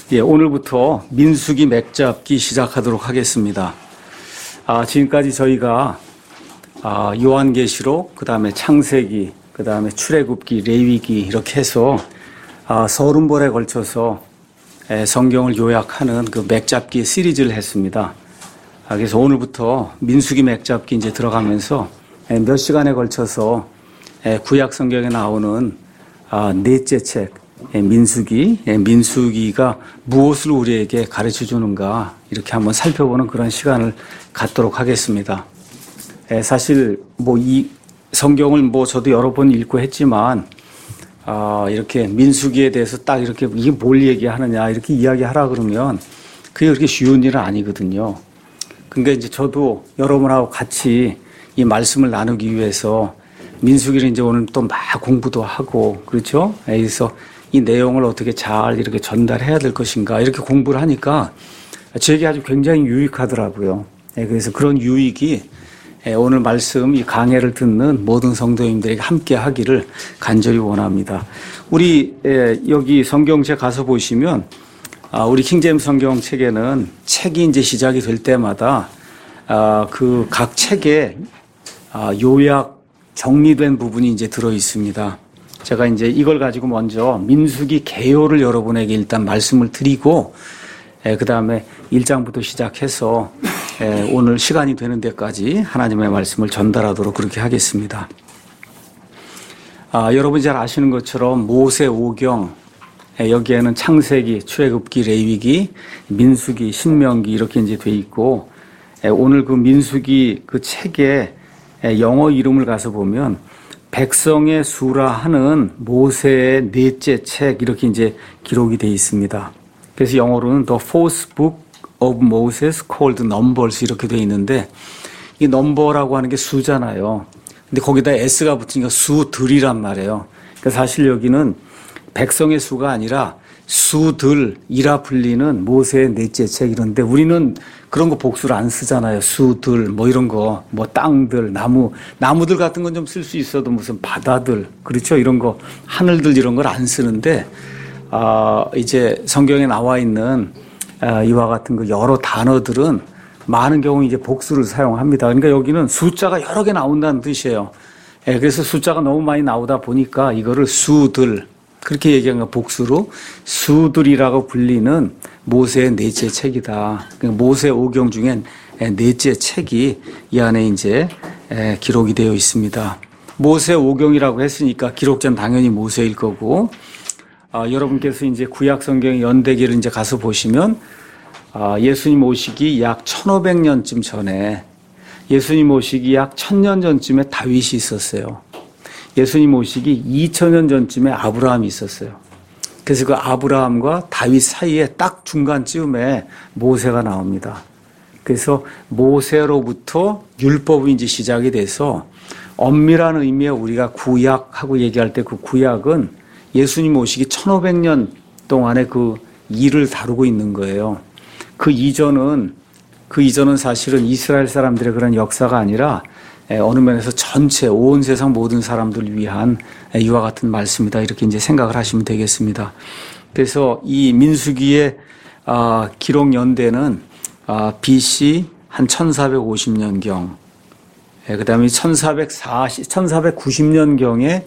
오늘부터 민수기 맥잡기 시작하도록 하겠습니다. 지금까지 저희가 요한계시록, 그 다음에 창세기, 그 다음에 출애굽기, 레위기 이렇게 해서 30번에 걸쳐서 성경을 요약하는 그 맥잡기 시리즈를 했습니다. 그래서 오늘부터 민수기 맥잡기 이제 들어가면서 몇 시간에 걸쳐서 구약 성경에 나오는 넷째 책, 민수기가 무엇을 우리에게 가르쳐 주는가 이렇게 한번 살펴보는 그런 시간을 갖도록 하겠습니다. 사실 이 성경을 저도 여러 번 읽고 했지만 이렇게 민수기에 대해서 딱 이렇게 이게 뭘 얘기하느냐 이렇게 이야기하라 그러면 그게 그렇게 쉬운 일은 아니거든요. 그러니까 이제 저도 여러분하고 같이 이 말씀을 나누기 위해서 민수기를 이제 오늘 또 막 공부도 하고 그렇죠? 그래서 이 내용을 어떻게 잘 이렇게 전달해야 될 것인가 이렇게 공부를 하니까 저에게 아주 굉장히 유익하더라고요. 그래서 그런 유익이 오늘 말씀 이 강해를 듣는 모든 성도님들에게 함께 하기를 간절히 원합니다. 우리 여기 성경책 가서 보시면 우리 킹제임스 성경책에는 책이 이제 시작이 될 때마다 그 각 책에 요약 정리된 부분이 이제 들어 있습니다. 제가 이제 이걸 가지고 먼저 민수기 개요를 여러분에게 일단 말씀을 드리고 그 다음에 1장부터 시작해서 오늘 시간이 되는 데까지 하나님의 말씀을 전달하도록 그렇게 하겠습니다. 여러분이 잘 아시는 것처럼 모세 오경 여기에는 창세기, 출애굽기, 레위기, 민수기, 신명기 이렇게 이제 돼 있고 오늘 그 민수기 그 책에 영어 이름을 가서 보면 백성의 수라 하는 모세의 넷째 책 이렇게 이제 기록이 되어 있습니다. 그래서 영어로는 The Fourth Book of Moses called Numbers 이렇게 되어 있는데 이 넘버라고 하는 게 수잖아요. 근데 거기다 S가 붙으니까 수들이란 말이에요. 그러니까 사실 여기는 백성의 수가 아니라 수들이라 불리는 모세의 넷째 책 이런데 우리는 그런 거 복수를 안 쓰잖아요. 수들 이런 거 땅들 나무들 같은 건 좀 쓸 수 있어도 무슨 바다들 그렇죠 이런 거 하늘들 이런 걸 안 쓰는데 이제 성경에 나와 있는 이와 같은 그 여러 단어들은 많은 경우 이제 복수를 사용합니다. 그러니까 여기는 숫자가 여러 개 나온다는 뜻이에요. 그래서 숫자가 너무 많이 나오다 보니까 이거를 수들 그렇게 얘기한 거 복수로 수들이라고 불리는 모세의 넷째 책이다. 그러니까 모세 오경 중에 넷째 책이 이 안에 이제 기록이 되어 있습니다. 모세 오경이라고 했으니까 기록자는 당연히 모세일 거고 여러분께서 이제 구약 성경의 연대기를 이제 가서 보시면 예수님 오시기 약 1500년쯤 전에 예수님 오시기 약 1000년 전쯤에 다윗이 있었어요. 예수님 오시기 2000년 전쯤에 아브라함이 있었어요. 그래서 그 아브라함과 다윗 사이에 딱 중간쯤에 모세가 나옵니다. 그래서 모세로부터 율법이 이제 시작이 돼서 엄밀한 의미의 우리가 구약하고 얘기할 때 그 구약은 예수님 오시기 1500년 동안의 그 일을 다루고 있는 거예요. 그 이전은 사실은 이스라엘 사람들의 그런 역사가 아니라 어느 면에서 전체 온 세상 모든 사람들을 위한 이와 같은 말씀이다 이렇게 이제 생각을 하시면 되겠습니다. 그래서 이 민수기의 기록 연대는 BC 한 1450년경, 그다음에 1490년경에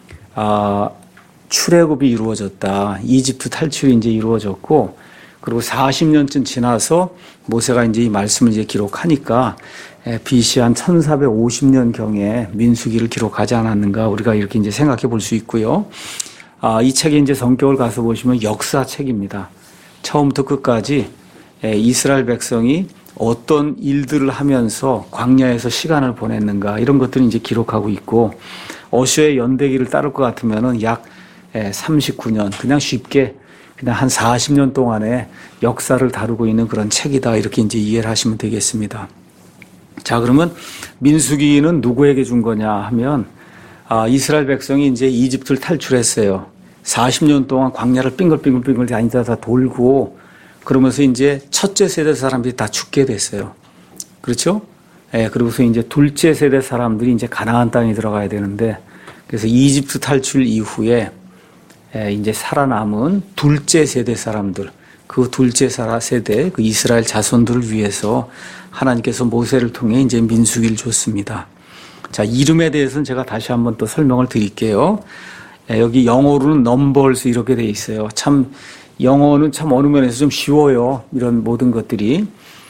출애굽이 이루어졌다. 이집트 탈출이 이제 이루어졌고, 그리고 40년쯤 지나서 모세가 이제 이 말씀을 이제 기록하니까 BC 한 1450년경에 민수기를 기록하지 않았는가 우리가 이렇게 이제 생각해 볼 수 있고요. 이 책에 이제 성격을 가서 보시면 역사책입니다. 처음부터 끝까지 이스라엘 백성이 어떤 일들을 하면서 광야에서 시간을 보냈는가 이런 것들을 이제 기록하고 있고 어쇼의 연대기를 따를 것 같으면은 약 39년 그냥 쉽게 그냥 한 40년 동안의 역사를 다루고 있는 그런 책이다 이렇게 이제 이해를 하시면 되겠습니다. 자, 그러면 민수기는 누구에게 준 거냐 하면 이스라엘 백성이 이제 이집트를 탈출했어요. 40년 동안 광야를 빙글빙글 다니다 다 돌고 그러면서 이제 첫째 세대 사람들이 다 죽게 됐어요. 그렇죠? 그리고서 이제 둘째 세대 사람들이 이제 가나안 땅에 들어가야 되는데 그래서 이집트 탈출 이후에 이제 살아남은 둘째 세대 사람들 그 둘째 세대, 그 이스라엘 자손들을 위해서 하나님께서 모세를 통해 이제 민수기를 줬습니다. 자, 이름에 대해서는 제가 다시 한번 또 설명을 드릴게요. 여기 영어로는 넘버스 이렇게 돼 있어요. 참 영어는 참 어느 면에서 좀 쉬워요. 이런 모든 것들이.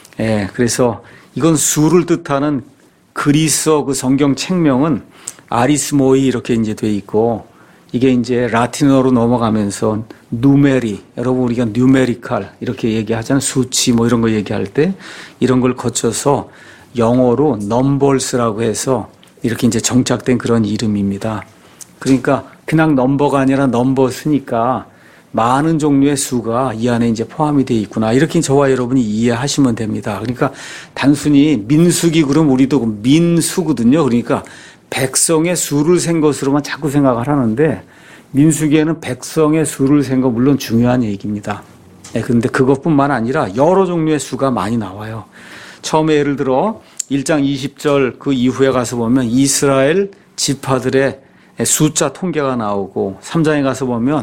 그래서 이건 수를 뜻하는 그리스어 그 성경 책명은 아리스모이 이렇게 이제 돼 있고, 이게 이제 라틴어로 넘어가면서 누메리, 여러분 우리가 뉴메리칼 이렇게 얘기하잖아요. 수치 뭐 이런 거 얘기할 때 이런 걸 거쳐서 영어로 넘버스라고 해서 이렇게 이제 정착된 그런 이름입니다. 그러니까 그냥 넘버가 아니라 넘버스니까 많은 종류의 수가 이 안에 이제 포함이 되어 있구나. 이렇게 저와 여러분이 이해하시면 됩니다. 그러니까 단순히 민수기 그럼 우리도 민수거든요. 그러니까 백성의 수를 센 것으로만 자꾸 생각을 하는데, 민수기에는 백성의 수를 센 거 물론 중요한 얘기입니다. 그런데 그것뿐만 아니라 여러 종류의 수가 많이 나와요. 처음에 예를 들어 1장 20절 그 이후에 가서 보면 이스라엘 지파들의 숫자 통계가 나오고, 3장에 가서 보면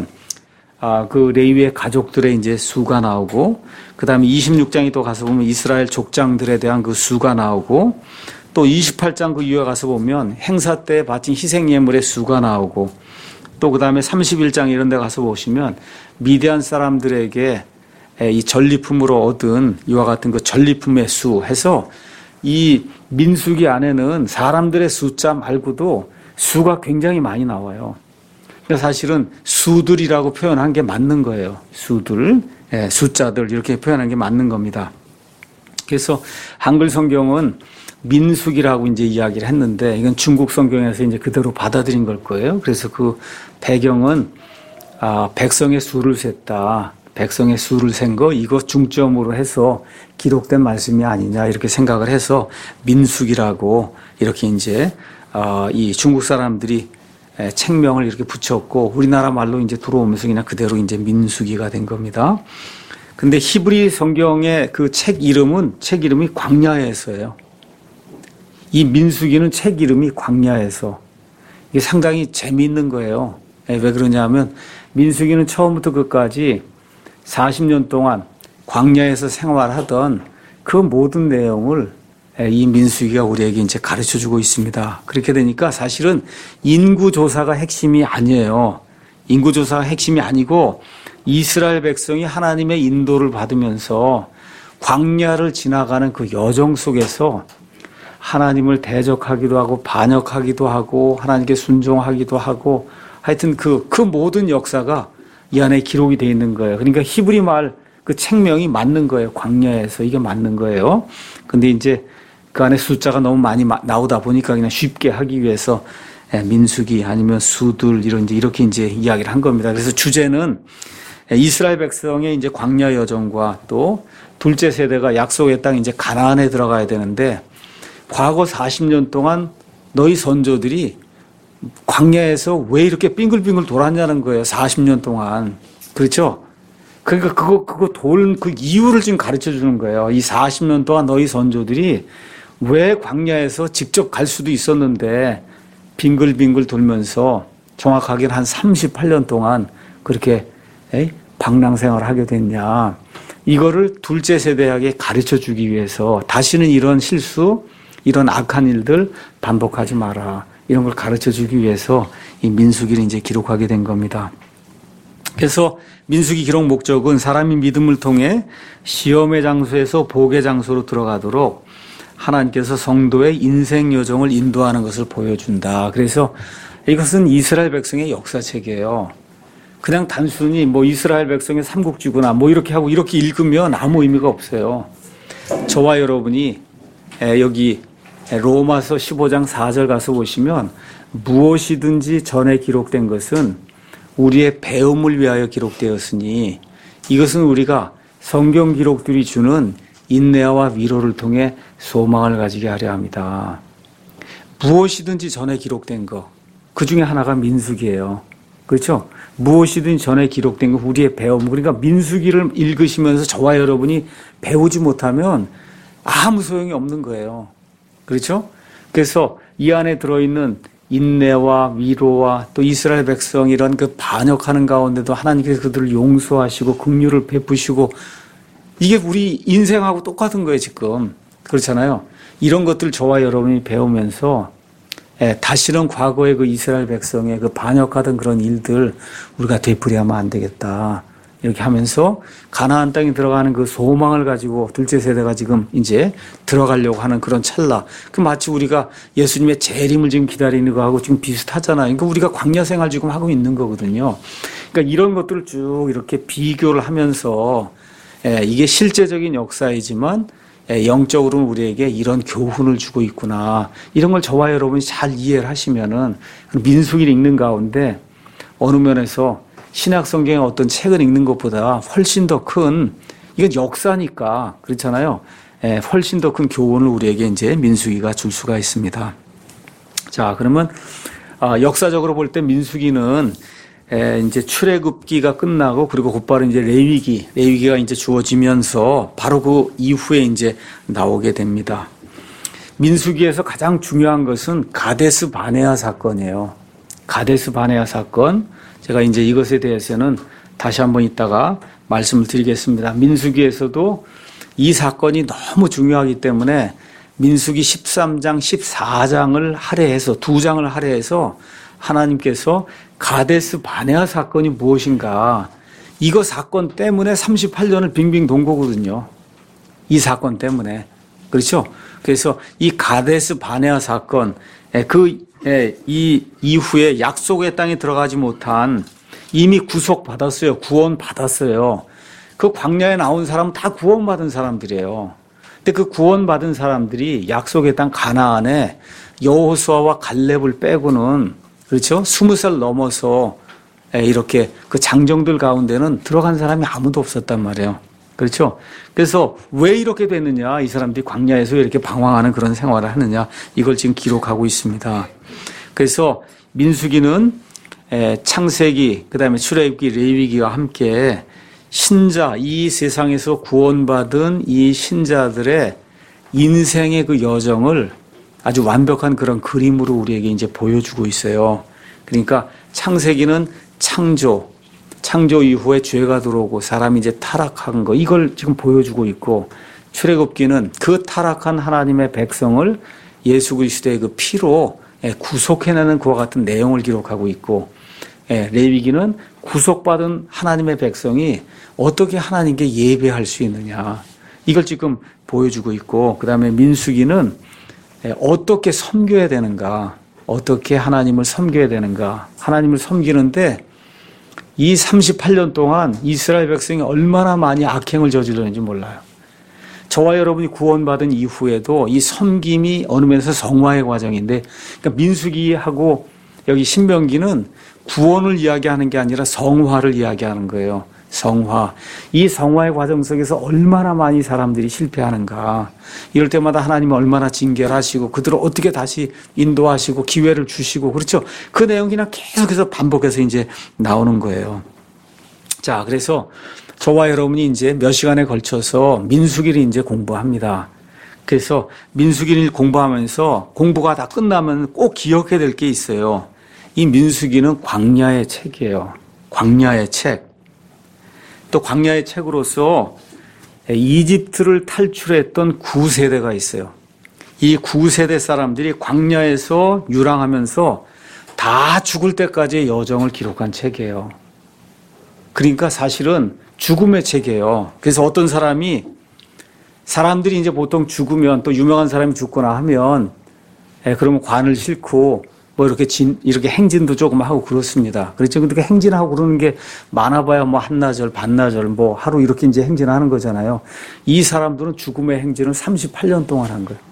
그 레위의 가족들의 이제 수가 나오고, 그 다음에 26장에 또 가서 보면 이스라엘 족장들에 대한 그 수가 나오고, 또 28장 그 이후에 가서 보면 행사 때 바친 희생예물의 수가 나오고, 또 그 다음에 31장 이런 데 가서 보시면 미디안 사람들에게 이 전리품으로 얻은 이와 같은 그 전리품의 수 해서, 이 민수기 안에는 사람들의 숫자 말고도 수가 굉장히 많이 나와요. 그러니까 사실은 수들이라고 표현한 게 맞는 거예요. 수들, 숫자들 이렇게 표현한 게 맞는 겁니다. 그래서 한글 성경은 민수기라고 이제 이야기를 했는데, 이건 중국 성경에서 이제 그대로 받아들인 걸 거예요. 그래서 그 배경은 백성의 수를 셌다. 백성의 수를 센 거, 이거 중점으로 해서 기록된 말씀이 아니냐 이렇게 생각을 해서 민수기라고 이렇게 이제 이 중국 사람들이 책명을 이렇게 붙였고, 우리나라 말로 이제 들어오면서 그냥 그대로 이제 민수기가 된 겁니다. 근데 히브리 성경의 그 책 이름이 광야에서예요. 이 민수기는 책 이름이 광야에서. 이게 상당히 재미있는 거예요. 왜 그러냐면 민수기는 처음부터 끝까지 40년 동안 광야에서 생활하던 그 모든 내용을 이 민수기가 우리에게 이제 가르쳐 주고 있습니다. 그렇게 되니까 사실은 인구조사가 핵심이 아니에요. 인구조사가 핵심이 아니고 이스라엘 백성이 하나님의 인도를 받으면서 광야를 지나가는 그 여정 속에서 하나님을 대적하기도 하고 반역하기도 하고 하나님께 순종하기도 하고, 하여튼 그 모든 역사가 이 안에 기록이 되어 있는 거예요. 그러니까 히브리 말 그 책명이 맞는 거예요. 광야에서 이게 맞는 거예요. 근데 이제 그 안에 숫자가 너무 많이 나오다 보니까 그냥 쉽게 하기 위해서 민수기 아니면 수들 이렇게 이제 이야기를 한 겁니다. 그래서 주제는 이스라엘 백성의 이제 광야 여정과 또 둘째 세대가 약속의 땅 이제 가나안에 들어가야 되는데, 과거 40년 동안 너희 선조들이 광야에서 왜 이렇게 빙글빙글 돌았냐는 거예요. 40년 동안. 그렇죠? 그러니까 그거 돌 그 이유를 지금 가르쳐 주는 거예요. 이 40년 동안 너희 선조들이 왜 광야에서 직접 갈 수도 있었는데 빙글빙글 돌면서 정확하게는 한 38년 동안 그렇게 방랑생활을 하게 됐냐. 이거를 둘째 세대에게 가르쳐 주기 위해서 다시는 이런 실수, 이런 악한 일들 반복하지 마라. 이런 걸 가르쳐 주기 위해서 이 민수기를 이제 기록하게 된 겁니다. 그래서 민수기 기록 목적은 사람이 믿음을 통해 시험의 장소에서 복의 장소로 들어가도록 하나님께서 성도의 인생 여정을 인도하는 것을 보여준다. 그래서 이것은 이스라엘 백성의 역사책이에요. 그냥 단순히 뭐 이스라엘 백성의 삼국지구나 뭐 이렇게 하고 이렇게 읽으면 아무 의미가 없어요. 저와 여러분이 여기 로마서 15장 4절 가서 보시면 무엇이든지 전에 기록된 것은 우리의 배움을 위하여 기록되었으니 이것은 우리가 성경 기록들이 주는 인내와 위로를 통해 소망을 가지게 하려 합니다. 무엇이든지 전에 기록된 거, 그 중에 하나가 민수기예요. 그렇죠? 무엇이든 전에 기록된 거 우리의 배움. 그러니까 민수기를 읽으시면서 저와 여러분이 배우지 못하면 아무 소용이 없는 거예요. 그렇죠? 그래서 이 안에 들어있는 인내와 위로와 또 이스라엘 백성 이런 그 반역하는 가운데도 하나님께서 그들을 용서하시고 긍휼을 베푸시고 이게 우리 인생하고 똑같은 거예요, 지금. 그렇잖아요. 이런 것들 저와 여러분이 배우면서 다시는 과거의 그 이스라엘 백성의 그 반역하던 그런 일들 우리가 되풀이하면 안 되겠다. 이렇게 하면서 가나안 땅에 들어가는 그 소망을 가지고 둘째 세대가 지금 이제 들어가려고 하는 그런 찰나. 그 마치 우리가 예수님의 재림을 지금 기다리는 거하고 지금 비슷하잖아요. 그러니까 우리가 광야 생활 지금 하고 있는 거거든요. 그러니까 이런 것들을 쭉 이렇게 비교를 하면서 이게 실제적인 역사이지만 영적으로는 우리에게 이런 교훈을 주고 있구나. 이런 걸 저와 여러분이 잘 이해를 하시면은 민수기를 읽는 가운데 어느 면에서 신약 성경의 어떤 책을 읽는 것보다 훨씬 더 큰, 이건 역사니까 그렇잖아요. 훨씬 더 큰 교훈을 우리에게 이제 민수기가 줄 수가 있습니다. 자, 그러면 역사적으로 볼 때 민수기는 이제 출애굽기가 끝나고 그리고 곧바로 이제 레위기가 이제 주어지면서 바로 그 이후에 이제 나오게 됩니다. 민수기에서 가장 중요한 것은 가데스 바네아 사건이에요. 가데스 바네아 사건. 제가 이제 이것에 대해서는 다시 한번 이따가 말씀을 드리겠습니다. 민수기에서도 이 사건이 너무 중요하기 때문에 민수기 13장, 14장을 할애해서 2장을 할애해서 하나님께서 가데스 바네아 사건이 무엇인가, 이거 사건 때문에 38년을 빙빙 돈 거거든요. 이 사건 때문에. 그렇죠? 그래서 이 가데스 바네아 사건, 이 이후에 약속의 땅에 들어가지 못한, 이미 구속받았어요. 구원받았어요. 그 광야에 나온 사람은 다 구원받은 사람들이에요. 근데 그 구원받은 사람들이 약속의 땅 가나안에 여호수아와 갈렙을 빼고는, 그렇죠? 20살 넘어서 이렇게 그 장정들 가운데는 들어간 사람이 아무도 없었단 말이에요. 그렇죠? 그래서 왜 이렇게 됐느냐, 이 사람들이 광야에서 이렇게 방황하는 그런 생활을 하느냐, 이걸 지금 기록하고 있습니다. 그래서 민수기는 창세기, 그 다음에 출애굽기, 레위기와 함께 신자, 이 세상에서 구원받은 이 신자들의 인생의 그 여정을 아주 완벽한 그런 그림으로 우리에게 이제 보여주고 있어요. 그러니까 창세기는 창조 이후에 죄가 들어오고 사람이 이제 타락한 거, 이걸 지금 보여주고 있고, 출애굽기는 그 타락한 하나님의 백성을 예수 그리스도의 그 피로 구속해내는 그와 같은 내용을 기록하고 있고, 레위기는 구속받은 하나님의 백성이 어떻게 하나님께 예배할 수 있느냐, 이걸 지금 보여주고 있고, 그 다음에 민수기는 어떻게 섬겨야 되는가, 어떻게 하나님을 섬겨야 되는가, 하나님을 섬기는데 이 38년 동안 이스라엘 백성이 얼마나 많이 악행을 저질렀는지 몰라요. 저와 여러분이 구원받은 이후에도 이 섬김이 어느 면에서 성화의 과정인데, 그러니까 민수기하고 여기 신명기는 구원을 이야기하는 게 아니라 성화를 이야기하는 거예요. 성화. 이 성화의 과정 속에서 얼마나 많이 사람들이 실패하는가. 이럴 때마다 하나님은 얼마나 징계하시고 그들을 어떻게 다시 인도하시고 기회를 주시고, 그렇죠? 그 내용이 그냥 계속해서 반복해서 이제 나오는 거예요. 자, 그래서 저와 여러분이 이제 몇 시간에 걸쳐서 민수기를 이제 공부합니다. 그래서 민수기를 공부하면서 공부가 다 끝나면 꼭 기억해야 될 게 있어요. 이 민수기는 광야의 책이에요. 광야의 책. 또 광야의 책으로서 이집트를 탈출했던 9세대가 있어요. 이 9세대 사람들이 광야에서 유랑하면서 다 죽을 때까지의 여정을 기록한 책이에요. 그러니까 사실은 죽음의 책이에요. 그래서 어떤 사람들이 이제 보통 죽으면, 또 유명한 사람이 죽거나 하면 그러면 관을 싣고 뭐 이렇게 행진도 조금 하고 그렇습니다. 그렇죠. 근데 행진하고 그러는 게 많아봐야 뭐 한나절, 반나절, 뭐 하루 이렇게 이제 행진하는 거잖아요. 이 사람들은 죽음의 행진을 38년 동안 한 거예요.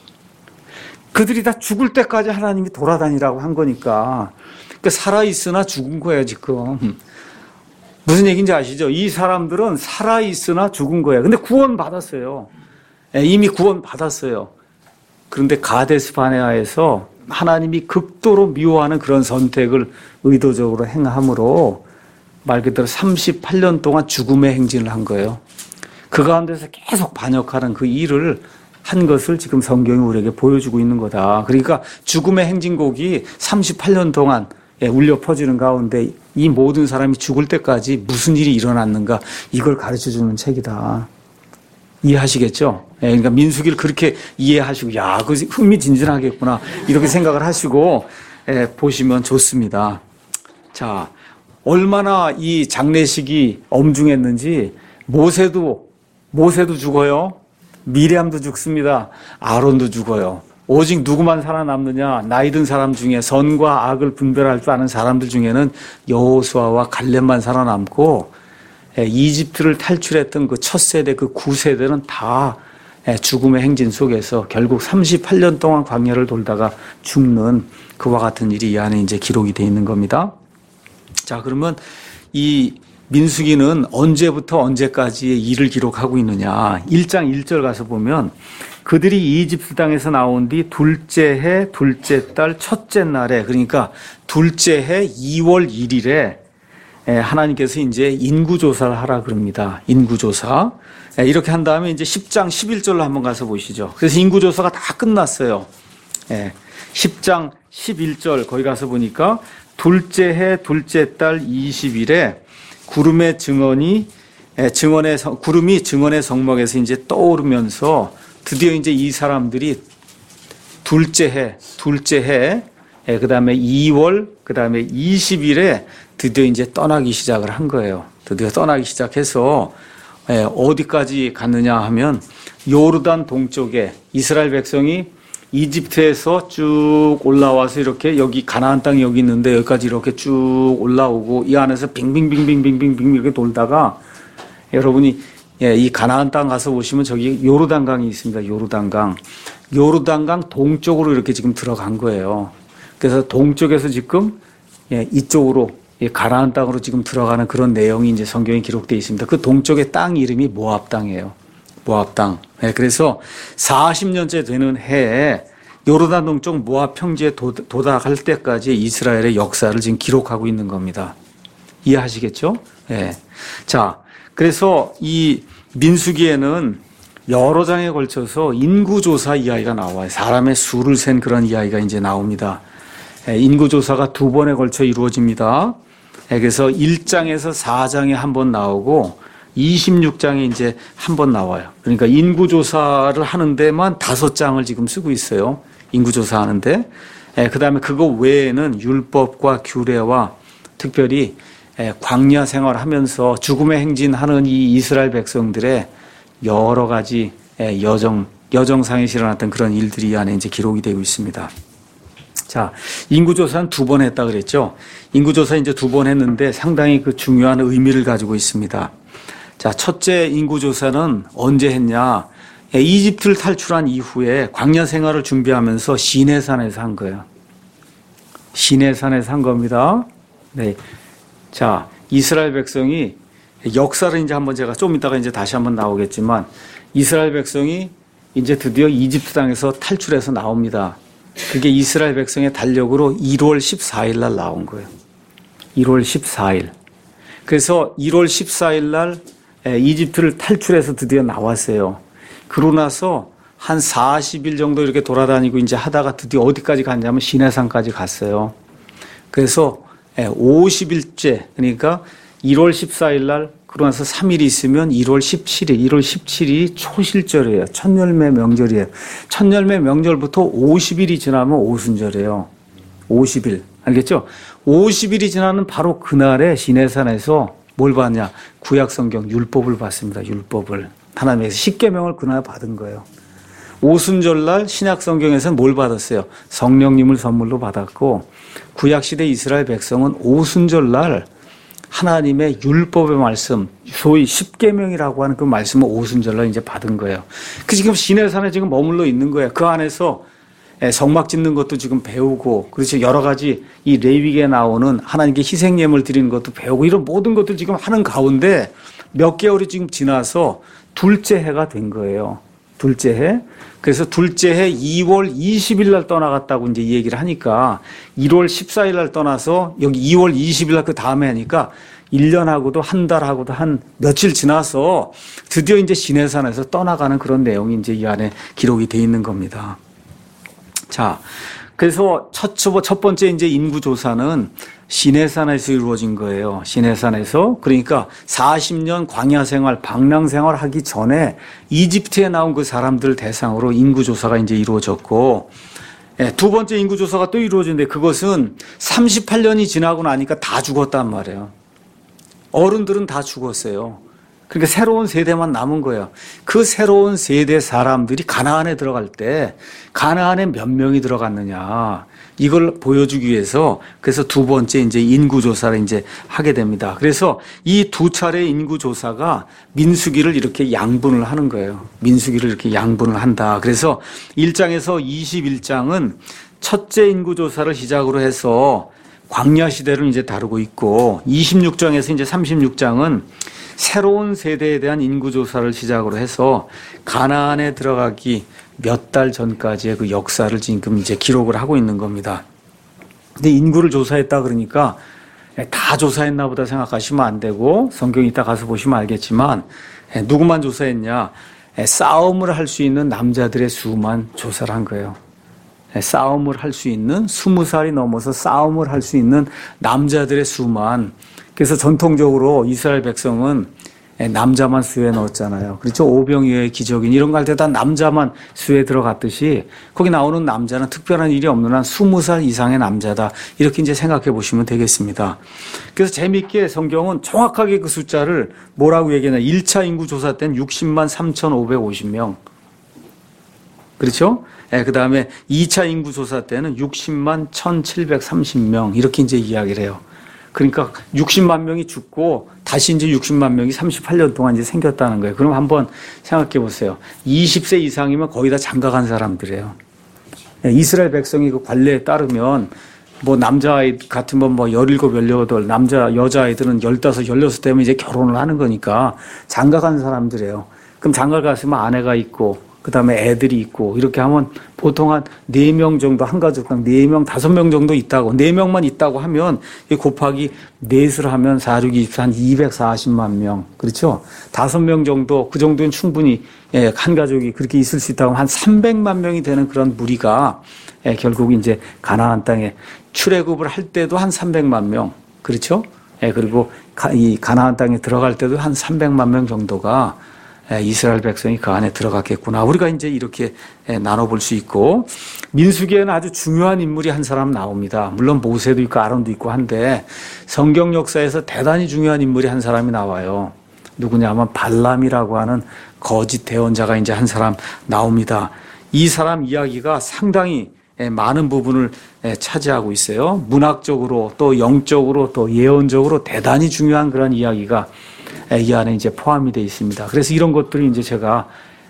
그들이 다 죽을 때까지 하나님이 돌아다니라고 한 거니까. 그러니까 살아있으나 죽은 거예요, 지금. 무슨 얘기인지 아시죠? 이 사람들은 살아있으나 죽은 거예요. 근데 구원받았어요. 이미 구원받았어요. 그런데 가데스 바네아에서 하나님이 극도로 미워하는 그런 선택을 의도적으로 행함으로 말 그대로 38년 동안 죽음의 행진을 한 거예요. 그 가운데서 계속 반역하는 그 일을 한 것을 지금 성경이 우리에게 보여주고 있는 거다. 그러니까 죽음의 행진곡이 38년 동안 울려 퍼지는 가운데 이 모든 사람이 죽을 때까지 무슨 일이 일어났는가 이걸 가르쳐주는 책이다. 이해하시겠죠? 그러니까 민수기를 그렇게 이해하시고 야, 그 흥미진진하겠구나 이렇게 생각을 하시고 보시면 좋습니다. 자, 얼마나 이 장례식이 엄중했는지 모세도 죽어요. 미리암도 죽습니다. 아론도 죽어요. 오직 누구만 살아남느냐? 나이 든 사람 중에 선과 악을 분별할 줄 아는 사람들 중에는 여호수아와 갈렙만 살아남고 이집트를 탈출했던 그 첫 세대, 그 9세대는 다 죽음의 행진 속에서 결국 38년 동안 광야를 돌다가 죽는 그와 같은 일이 이 안에 이제 기록이 되어 있는 겁니다. 자, 그러면 이 민수기는 언제부터 언제까지의 일을 기록하고 있느냐. 1장 1절 가서 보면 그들이 이집트 땅에서 나온 뒤 둘째 해, 둘째 달, 첫째 날에, 그러니까 둘째 해 2월 1일에 하나님께서 이제 인구조사를 하라 그럽니다. 인구조사. 이렇게 한 다음에 이제 10장 11절로 한번 가서 보시죠. 그래서 인구조사가 다 끝났어요. 10장 11절 거기 가서 보니까 둘째 해, 둘째 달 20일에 구름이 증언의 성막에서 이제 떠오르면서 드디어 이제 이 사람들이 둘째 해, 그 다음에 2월, 그 다음에 20일에 드디어 이제 떠나기 시작을 한 거예요. 드디어 떠나기 시작해서 어디까지 갔느냐 하면 요르단 동쪽에 이스라엘 백성이 이집트에서 쭉 올라와서 이렇게 여기 가나안 땅이 여기 있는데 여기까지 이렇게 쭉 올라오고 이 안에서 빙빙빙빙빙빙빙 이렇게 돌다가 여러분이 이 가나안 땅 가서 보시면 저기 요르단강이 있습니다. 요르단강 동쪽으로 이렇게 지금 들어간 거예요. 그래서 동쪽에서 지금 이쪽으로 가나안 땅으로 지금 들어가는 그런 내용이 이제 성경에 기록되어 있습니다. 그 동쪽의 땅 이름이 모압 땅이에요. 모압 땅. 그래서 40년째 되는 해에 요르단 동쪽 모압 평지에 도달할 때까지 이스라엘의 역사를 지금 기록하고 있는 겁니다. 이해하시겠죠? 자, 그래서 이 민수기에는 여러 장에 걸쳐서 인구조사 이야기가 나와요. 사람의 수를 센 그런 이야기가 이제 나옵니다. 인구조사가 2번에 걸쳐 이루어집니다. 그래서 1장에서 4장에 한 번 나오고 26장에 이제 한 번 나와요. 그러니까 인구조사를 하는 데만 5장을 지금 쓰고 있어요. 인구조사 하는데. 그 다음에 그거 외에는 율법과 규례와 특별히 광야 생활하면서 죽음의 행진하는 이 이스라엘 백성들의 여러 가지 여정상에서 일어났던 그런 일들이 이 안에 이제 기록이 되고 있습니다. 자, 인구조사는 2번 했다 그랬죠. 인구조사 이제 2번 했는데 상당히 그 중요한 의미를 가지고 있습니다. 자, 첫째 인구조사는 언제 했냐? 이집트를 탈출한 이후에 광야 생활을 준비하면서 시내산에서 한 거예요. 시내산에서 한 겁니다. 네. 자, 이스라엘 백성이 역사를 이제 한번 제가 좀 이따가 이제 다시 한번 나오겠지만 이스라엘 백성이 이제 드디어 이집트 땅에서 탈출해서 나옵니다. 그게 이스라엘 백성의 달력으로 1월 14일 날 나온 거예요. 1월 14일. 그래서 1월 14일 날 이집트를 탈출해서 드디어 나왔어요. 그러고 나서 한 40일 정도 이렇게 돌아다니고 이제 하다가 드디어 어디까지 갔냐면 시내산까지 갔어요. 그래서 50일째, 그러니까 1월 14일 날 그러고 나서 3일이 있으면 1월 17이 초실절이에요. 첫열매 명절이에요. 첫열매 명절부터 50일이 지나면 오순절이에요. 50일. 알겠죠? 50일이 지나는 바로 그날에 시내산에서 뭘 받냐? 구약 성경 율법을 받습니다. 율법을. 하나님께서 십계명을 그날 받은 거예요. 오순절날 신약 성경에서는 뭘 받았어요? 성령님을 선물로 받았고 구약시대 이스라엘 백성은 오순절날 하나님의 율법의 말씀, 소위 십계명이라고 하는 그 말씀을 오순절날 이제 받은 거예요. 그 지금 시내산에 지금 머물러 있는 거예요. 그 안에서 성막 짓는 것도 지금 배우고, 그렇죠. 여러 가지 이 레위기에 나오는 하나님께 희생 예물을 드리는 것도 배우고 이런 모든 것들 지금 하는 가운데 몇 개월이 지금 지나서 둘째 해가 된 거예요. 둘째 해. 그래서 둘째 해 2월 20일 날 떠나갔다고 이제 이 얘기를 하니까 1월 14일 날 떠나서 여기 2월 20일 날 그 다음에 하니까 1년하고도 한 달하고도 한 며칠 지나서 드디어 이제 시내산에서 떠나가는 그런 내용이 이제 이 안에 기록이 돼 있는 겁니다. 자, 그래서 첫 번째 이제 인구조사는 시내산에서 이루어진 거예요. 시내산에서. 그러니까 40년 광야 생활, 방랑 생활 하기 전에 이집트에 나온 그 사람들 대상으로 인구조사가 이제 이루어졌고, 두 번째 인구조사가 또 이루어졌는데 그것은 38년이 지나고 나니까 다 죽었단 말이에요. 어른들은 다 죽었어요. 그러니까 새로운 세대만 남은 거예요. 그 새로운 세대 사람들이 가나안에 들어갈 때 가나안에 몇 명이 들어갔느냐 이걸 보여주기 위해서 그래서 두 번째 이제 인구조사를 이제 하게 됩니다. 그래서 이 두 차례 인구조사가 민수기를 이렇게 양분을 하는 거예요. 민수기를 이렇게 양분을 한다. 그래서 1장에서 21장은 첫째 인구조사를 시작으로 해서 광야 시대를 이제 다루고 있고 26장에서 이제 36장은 새로운 세대에 대한 인구조사를 시작으로 해서 가나안에 들어가기 몇 달 전까지의 그 역사를 지금 이제 기록을 하고 있는 겁니다. 근데 인구를 조사했다 그러니까 다 조사했나 보다 생각하시면 안 되고 성경 이따 가서 보시면 알겠지만 누구만 조사했냐? 싸움을 할 수 있는 남자들의 수만 조사를 한 거예요. 싸움을 할 수 있는 20살이 넘어서 싸움을 할 수 있는 남자들의 수만. 그래서 전통적으로 이스라엘 백성은 남자만 수에 넣었잖아요. 그렇죠? 오병이어의 기적인 이런 거 할 때 다 남자만 수에 들어갔듯이 거기 나오는 남자는 특별한 일이 없는 한 20살 이상의 남자다. 이렇게 이제 생각해 보시면 되겠습니다. 그래서 재미있게 성경은 정확하게 그 숫자를 뭐라고 얘기하냐. 1차 인구조사 때는 60만 3,550명. 그렇죠? 그 다음에 2차 인구조사 때는 60만 1,730명. 이렇게 이제 이야기를 해요. 그러니까 60만 명이 죽고 다시 이제 60만 명이 38년 동안 이제 생겼다는 거예요. 그럼 한번 생각해 보세요. 20세 이상이면 거의 다 장가간 사람들이에요. 이스라엘 백성이 그 관례에 따르면 뭐 남자아이 같으면 뭐 17, 18, 여자아이들은 15, 16되면 이제 결혼을 하는 거니까 장가간 사람들이에요. 그럼 장가 갔으면 아내가 있고 그 다음에 애들이 있고 이렇게 하면 보통 한 4명 정도 한 가족당 4명, 5명 정도 있다고 4명만 있다고 하면 곱하기 4를 하면 4, 6, 24, 한 240만 명 그렇죠? 5명 정도 그 정도는 충분히 한 가족이 그렇게 있을 수 있다고 하면 한 300만 명이 되는 그런 무리가 결국 이제 가나안 땅에 출애굽을 할 때도 한 300만 명 그렇죠? 그리고 이 가나안 땅에 들어갈 때도 한 300만 명 정도가 이스라엘 백성이 그 안에 들어갔겠구나. 우리가 이제 이렇게 나눠볼 수 있고 민수기에는 아주 중요한 인물이 한 사람 나옵니다. 물론 모세도 있고 아론도 있고 한데 성경 역사에서 대단히 중요한 인물이 한 사람이 나와요. 누구냐면 발람이라고 하는 거짓 대언자가 이제 한 사람 나옵니다. 이 사람 이야기가 상당히 많은 부분을 차지하고 있어요. 문학적으로 또 영적으로 또 예언적으로 대단히 중요한 그런 이야기가 이 안에 이제 포함이 되어 있습니다. 그래서 이런 것들이 이제 제가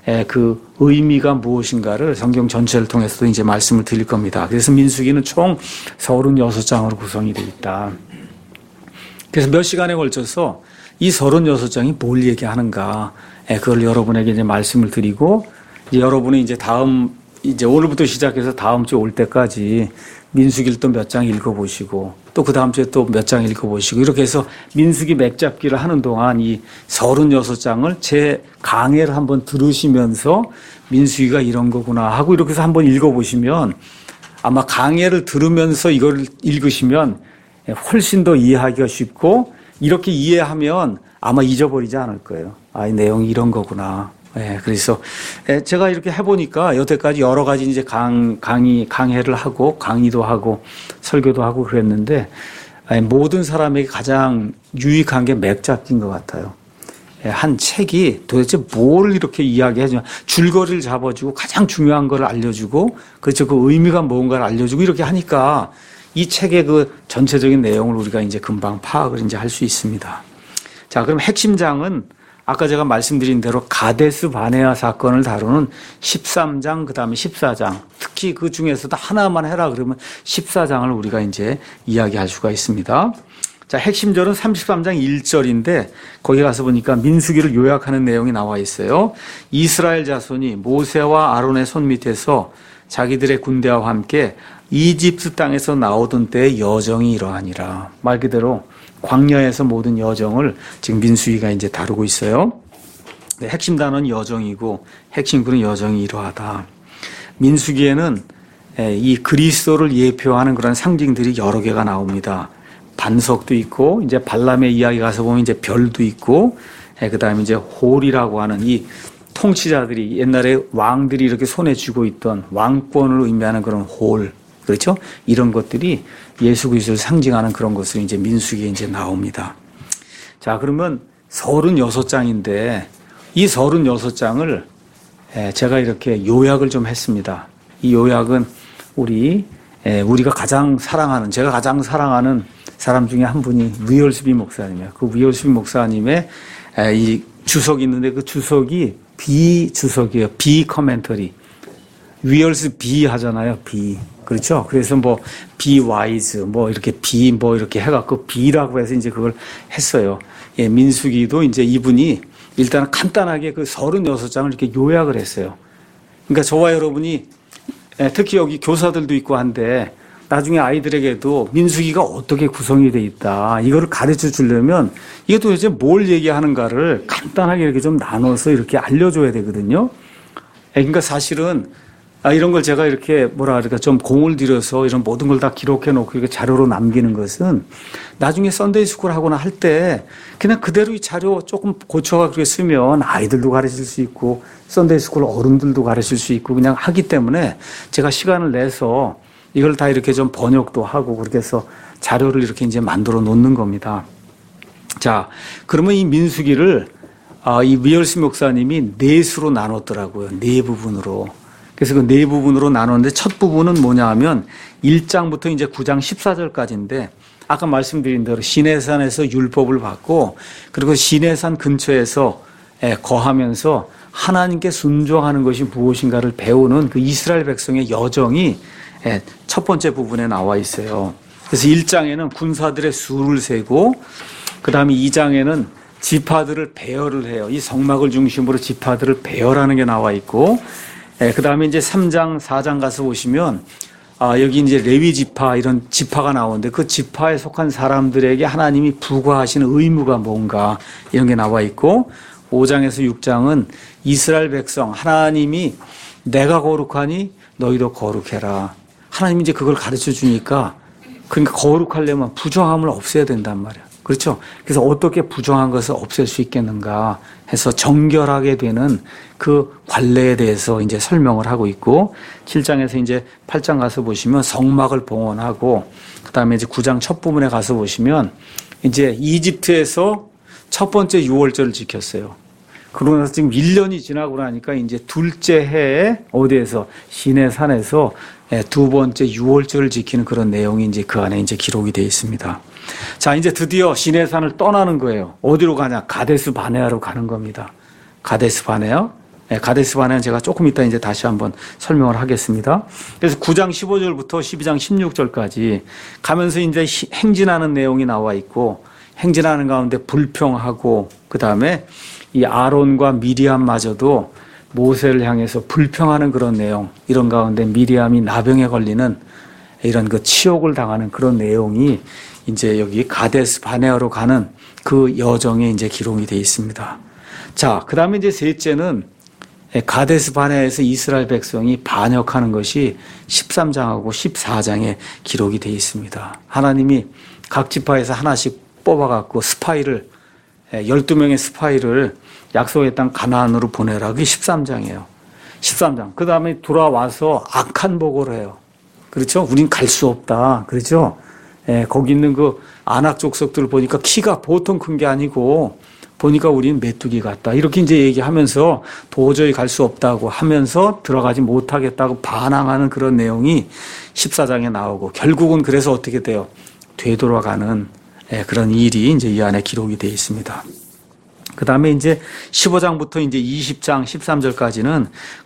그 의미가 무엇인가를 성경 전체를 통해서도 이제 말씀을 드릴 겁니다. 그래서 민수기는 총 36장으로 구성이 되어 있다. 그래서 몇 시간에 걸쳐서 이 36장이 뭘 얘기하는가, 그걸 여러분에게 이제 말씀을 드리고, 이제 여러분이 이제 이제 오늘부터 시작해서 다음 주 올 때까지 민수기를 또 몇 장 읽어보시고 또 그 다음 주에 또 몇 장 읽어보시고 이렇게 해서 민수기 맥잡기를 하는 동안 이 36장을 제 강해를 한번 들으시면서 민수기가 이런 거구나 하고 이렇게 해서 한번 읽어보시면 아마 강해를 들으면서 이걸 읽으시면 훨씬 더 이해하기가 쉽고 이렇게 이해하면 아마 잊어버리지 않을 거예요. 아, 이 내용이 이런 거구나. 그래서 제가 이렇게 해보니까 여태까지 여러 가지 이제 강해를 하고 강의도 하고 설교도 하고 그랬는데 모든 사람에게 가장 유익한 게 맥잡기인 것 같아요. 한 책이 도대체 뭘 이렇게 이야기하냐 줄거리를 잡아주고 가장 중요한 걸 알려주고 그렇죠 그 의미가 뭔가를 알려주고 이렇게 하니까 이 책의 그 전체적인 내용을 우리가 이제 금방 파악을 이제 할 수 있습니다. 자, 그럼 핵심장은 아까 제가 말씀드린 대로 가데스 바네아 사건을 다루는 13장, 그 다음에 14장. 특히 그 중에서도 하나만 해라 그러면 14장을 우리가 이제 이야기할 수가 있습니다. 자, 핵심절은 33장 1절인데 거기 가서 보니까 민수기를 요약하는 내용이 나와 있어요. 이스라엘 자손이 모세와 아론의 손 밑에서 자기들의 군대와 함께 이집트 땅에서 나오던 때의 여정이 이러하니라. 말 그대로 광야에서 모든 여정을 지금 민수기가 이제 다루고 있어요. 네, 핵심 단어는 여정이고 핵심 구는 여정이 이러하다. 민수기에는 이 그리스도를 예표하는 그런 상징들이 여러 개가 나옵니다. 반석도 있고 이제 발람의 이야기 가서 보면 이제 별도 있고 그다음에 이제 홀이라고 하는 이 통치자들이 옛날에 왕들이 이렇게 손에 쥐고 있던 왕권을 의미하는 그런 홀, 그렇죠? 이런 것들이 예수 그리스도를 상징하는 그런 것으로 이제 민수기에 이제 나옵니다. 자, 그러면 36장인데 이 36장을 제가 이렇게 요약을 좀 했습니다. 이 요약은 우리가 가장 사랑하는, 제가 가장 사랑하는 사람 중에 한 분이 위얼스비 목사님이에요. 그 위얼스비 목사님의 이 주석이 있는데 그 주석이 B 주석이에요. B 커멘터리. 위얼스 B 하잖아요. B. 그렇죠? 그래서 뭐 be wise 뭐 이렇게 B 뭐 이렇게 해갖고 B라고 해서 이제 그걸 했어요. 예, 민수기도 이제 이분이 일단 간단하게 그 36장을 이렇게 요약을 했어요. 그러니까 저와 여러분이 특히 여기 교사들도 있고 한데 나중에 아이들에게도 민수기가 어떻게 구성이 돼 있다. 이거를 가르쳐 주려면 이게 도대체 뭘 얘기하는가를 간단하게 이렇게 좀 나눠서 이렇게 알려줘야 되거든요. 그러니까 사실은 이런 걸 제가 이렇게 좀 공을 들여서 이런 모든 걸 다 기록해 놓고 이렇게 자료로 남기는 것은 나중에 썬데이 스쿨 하거나 할 때 그냥 그대로 이 자료 조금 고쳐가 그렇게 쓰면 아이들도 가르칠 수 있고 썬데이 스쿨 어른들도 가르칠 수 있고 그냥 하기 때문에 제가 시간을 내서 이걸 다 이렇게 좀 번역도 하고 그렇게 해서 자료를 이렇게 이제 만들어 놓는 겁니다. 자, 그러면 이 민수기를 이 위얼스 목사님이 넷으로 나눴더라고요. 네 부분으로. 그래서 그 네 부분으로 나눴는데 첫 부분은 뭐냐 하면 1장부터 이제 9장 14절까지인데 아까 말씀드린 대로 시내산에서 율법을 받고 그리고 시내산 근처에서 거하면서 하나님께 순종하는 것이 무엇인가를 배우는 그 이스라엘 백성의 여정이 첫 번째 부분에 나와 있어요. 그래서 1장에는 군사들의 수를 세고 그 다음에 2장에는 지파들을 배열을 해요. 이 성막을 중심으로 지파들을 배열하는 게 나와 있고 그 다음에 이제 3장, 4장 가서 보시면 여기 이제 레위 지파 이런 지파가 나오는데 그 지파에 속한 사람들에게 하나님이 부과하시는 의무가 뭔가 이런 게 나와 있고 5장에서 6장은 이스라엘 백성 하나님이 내가 거룩하니 너희도 거룩해라. 하나님이 이제 그걸 가르쳐 주니까 그러니까 거룩하려면 부정함을 없애야 된단 말이야. 그렇죠? 그래서 어떻게 부정한 것을 없앨 수 있겠는가 해서 정결하게 되는 그 관례에 대해서 이제 설명을 하고 있고 7장에서 이제 8장 가서 보시면 성막을 봉헌하고 그다음에 이제 9장 첫 부분에 가서 보시면 이제 이집트에서 첫 번째 유월절을 지켰어요. 그러고 나서 지금 1년이 지나고 나니까 이제 둘째 해에 어디에서 시내산에서 두 번째 유월절을 지키는 그런 내용이 이제 그 안에 이제 기록이 되어 있습니다. 자, 이제 드디어 시내산을 떠나는 거예요. 어디로 가냐? 가데스 바네아로 가는 겁니다. 가데스 바네아. 가데스 바네아는 제가 조금 이따 이제 다시 한번 설명을 하겠습니다. 그래서 9장 15절부터 12장 16절까지 가면서 이제 행진하는 내용이 나와 있고 행진하는 가운데 불평하고 그 다음에 이 아론과 미리암마저도 모세를 향해서 불평하는 그런 내용, 이런 가운데 미리암이 나병에 걸리는 이런 그 치욕을 당하는 그런 내용이 이제 여기 가데스 바네아로 가는 그 여정에 이제 기록이 되어 있습니다. 자, 그 다음에 이제 셋째는 가데스 바네아에서 이스라엘 백성이 반역하는 것이 13장하고 14장에 기록이 되어 있습니다. 하나님이 각 지파에서 하나씩 뽑아갖고 스파이를 12명의 스파이를 약속의 땅 가나안으로 보내라. 그게 13장이에요. 13장. 그 다음에 돌아와서 악한 보고를 해요. 그렇죠? 우린 갈 수 없다. 그렇죠? 거기 있는 그 아낙 족속들을 보니까 키가 보통 큰 게 아니고 보니까 우리는 메뚜기 같다. 이렇게 이제 얘기하면서 도저히 갈 수 없다고 하면서 들어가지 못하겠다고 반항하는 그런 내용이 14장에 나오고 결국은 그래서 어떻게 돼요? 되돌아가는 그런 일이 이제 이 안에 기록이 되어 있습니다. 그 다음에 이제 15장부터 이제 20장 13절까지는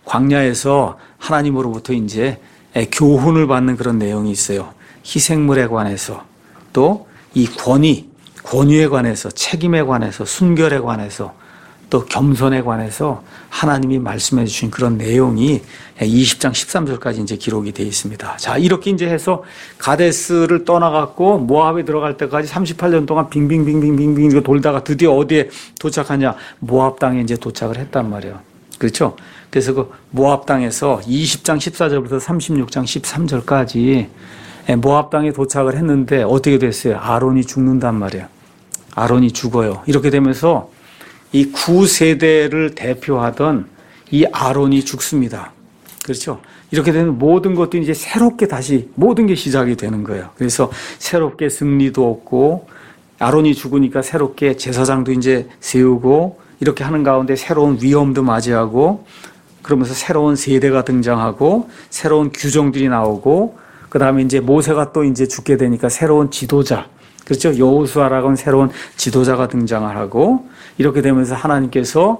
광야에서 하나님으로부터 이제 교훈을 받는 그런 내용이 있어요. 희생물에 관해서 또 이 권위에 관해서 책임에 관해서 순결에 관해서 또 겸손에 관해서 하나님이 말씀해 주신 그런 내용이 20장 13절까지 이제 기록이 되어 있습니다. 자, 이렇게 이제 해서 가데스를 떠나갔고 모압에 들어갈 때까지 38년 동안 빙빙빙빙빙빙 돌다가 드디어 어디에 도착하냐? 모압 땅에 이제 도착을 했단 말이에요. 그렇죠? 그래서 그 모압 땅에서 20장 14절부터 36장 13절까지 모압 땅에 도착을 했는데 어떻게 됐어요? 아론이 죽는단 말이에요. 아론이 죽어요. 이렇게 되면서 이 9세대를 대표하던 이 아론이 죽습니다. 그렇죠? 이렇게 되면 모든 것도 이제 새롭게 다시 모든 게 시작이 되는 거예요. 그래서 새롭게 승리도 없고 아론이 죽으니까 새롭게 제사장도 이제 세우고 이렇게 하는 가운데 새로운 위험도 맞이하고 그러면서 새로운 세대가 등장하고 새로운 규정들이 나오고 그 다음에 이제 모세가 또 이제 죽게 되니까 새로운 지도자, 그렇죠? 여호수아라고 하는 새로운 지도자가 등장을 하고 이렇게 되면서 하나님께서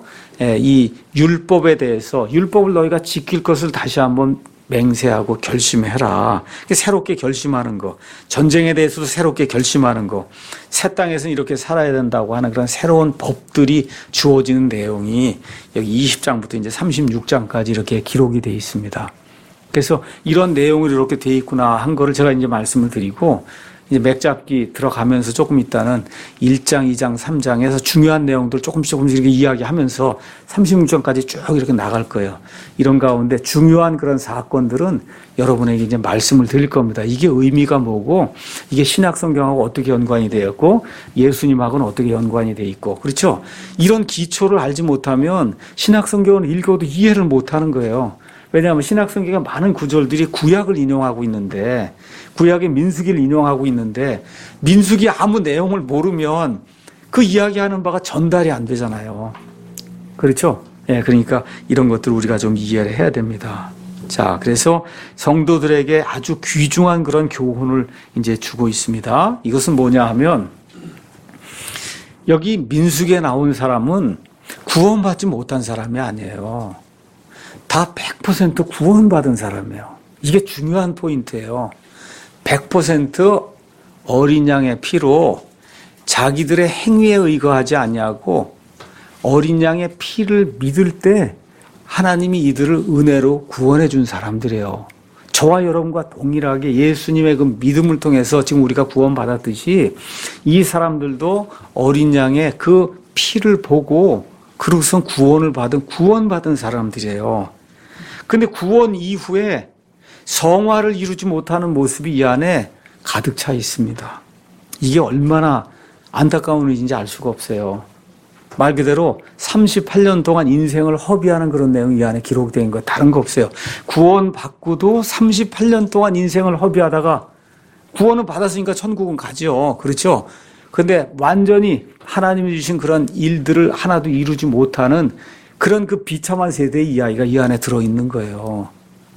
이 율법에 대해서 율법을 너희가 지킬 것을 다시 한번 맹세하고 결심해라. 새롭게 결심하는 거, 전쟁에 대해서도 새롭게 결심하는 거, 새 땅에서는 이렇게 살아야 된다고 하는 그런 새로운 법들이 주어지는 내용이 여기 20장부터 이제 36장까지 이렇게 기록이 되어 있습니다. 그래서 이런 내용을 이렇게 되어 있구나 한 거를 제가 이제 말씀을 드리고 이제 맥잡기 들어가면서 조금 있다는 1장, 2장, 3장에서 중요한 내용들 조금씩 이렇게 이야기하면서 36장까지 쭉 이렇게 나갈 거예요. 이런 가운데 중요한 그런 사건들은 여러분에게 이제 말씀을 드릴 겁니다. 이게 의미가 뭐고, 이게 신약 성경하고 어떻게 연관이 되었고, 예수님하고는 어떻게 연관이 돼 있고, 그렇죠? 이런 기초를 알지 못하면 신약 성경을 읽어도 이해를 못하는 거예요. 왜냐하면 신약 성경에 많은 구절들이 구약을 인용하고 있는데 구약의 민수기를 인용하고 있는데 민수기 아무 내용을 모르면 그 이야기하는 바가 전달이 안 되잖아요. 그렇죠? 예, 그러니까 이런 것들을 우리가 좀 이해를 해야 됩니다. 자, 그래서 성도들에게 아주 귀중한 그런 교훈을 이제 주고 있습니다. 이것은 뭐냐 하면 여기 민수기에 나온 사람은 구원받지 못한 사람이 아니에요. 다 100% 구원받은 사람이에요. 이게 중요한 포인트예요. 100% 어린 양의 피로 자기들의 행위에 의거하지 아니하고 어린 양의 피를 믿을 때 하나님이 이들을 은혜로 구원해 준 사람들이에요. 저와 여러분과 동일하게 예수님의 그 믿음을 통해서 지금 우리가 구원받았듯이 이 사람들도 어린 양의 그 피를 보고 그로선 구원받은 사람들이에요. 근데 구원 이후에 성화를 이루지 못하는 모습이 이 안에 가득 차 있습니다. 이게 얼마나 안타까운 일인지 알 수가 없어요. 말 그대로 38년 동안 인생을 허비하는 그런 내용이 이 안에 기록된 거 다른 거 없어요. 구원받고도 38년 동안 인생을 허비하다가 구원을 받았으니까 천국은 가죠. 그렇죠? 근데 완전히 하나님이 주신 그런 일들을 하나도 이루지 못하는 그런 그 비참한 세대의 이야기가 이 안에 들어있는 거예요.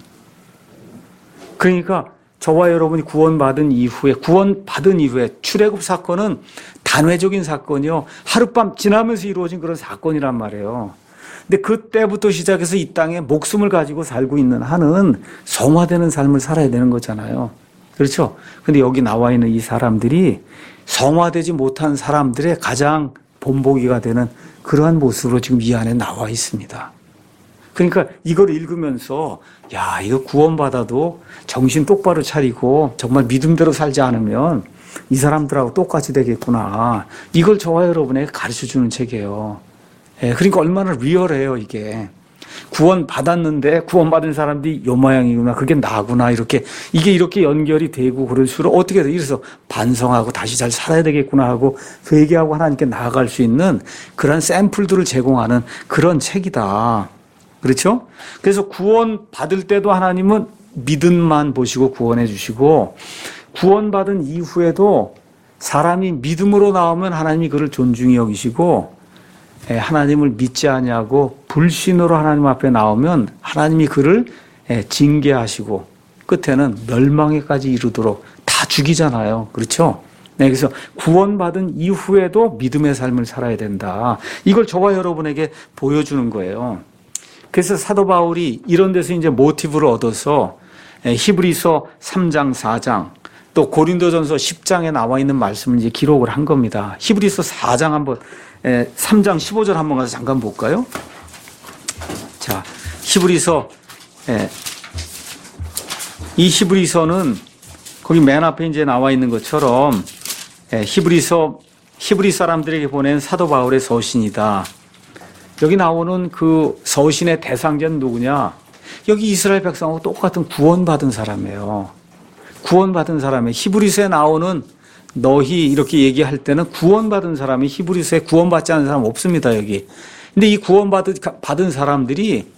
그러니까 저와 여러분이 구원받은 이후에 출애굽 사건은 단회적인 사건이요. 하룻밤 지나면서 이루어진 그런 사건이란 말이에요. 근데 그때부터 시작해서 이 땅에 목숨을 가지고 살고 있는 한은 성화되는 삶을 살아야 되는 거잖아요. 그렇죠? 근데 여기 나와 있는 이 사람들이 성화되지 못한 사람들의 가장 본보기가 되는 그러한 모습으로 지금 이 안에 나와 있습니다. 그러니까 이걸 읽으면서 야, 이거 구원받아도 정신 똑바로 차리고 정말 믿음대로 살지 않으면 이 사람들하고 똑같이 되겠구나. 이걸 저와 여러분에게 가르쳐주는 책이에요. 예, 그러니까 얼마나 리얼해요, 이게. 구원받았는데 구원받은 사람들이 요 모양이구나, 그게 나구나, 이게 이렇게 연결이 되고 그럴수록 어떻게 돼? 이래서 반성하고 다시 잘 살아야 되겠구나 하고 회개하고 하나님께 나아갈 수 있는 그런 샘플들을 제공하는 그런 책이다. 그렇죠? 그래서 구원받을 때도 하나님은 믿음만 보시고 구원해 주시고 구원받은 이후에도 사람이 믿음으로 나오면 하나님이 그를 존중히 여기시고 하나님을 믿지 아니하고 불신으로 하나님 앞에 나오면 하나님이 그를 징계하시고 끝에는 멸망에까지 이르도록 다 죽이잖아요. 그렇죠? 네, 그래서 구원받은 이후에도 믿음의 삶을 살아야 된다. 이걸 저와 여러분에게 보여주는 거예요. 그래서 사도 바울이 이런 데서 이제 모티브를 얻어서 히브리서 3장, 4장, 또 고린도전서 10장에 나와 있는 말씀을 이제 기록을 한 겁니다. 히브리서 4장 한번 3장 15절 한번 가서 잠깐 볼까요? 자, 히브리서 이 히브리서는 거기 맨 앞에 이제 나와 있는 것처럼 히브리 사람들에게 보낸 사도 바울의 서신이다. 여기 나오는 그 서신의 대상자는 누구냐? 여기 이스라엘 백성하고 똑같은 구원받은 사람이에요. 구원받은 사람이 히브리서에 나오는 너희 이렇게 얘기할 때는 구원받은 사람이 히브리서에 구원받지 않은 사람 없습니다, 여기. 근데 이 구원받은 사람들이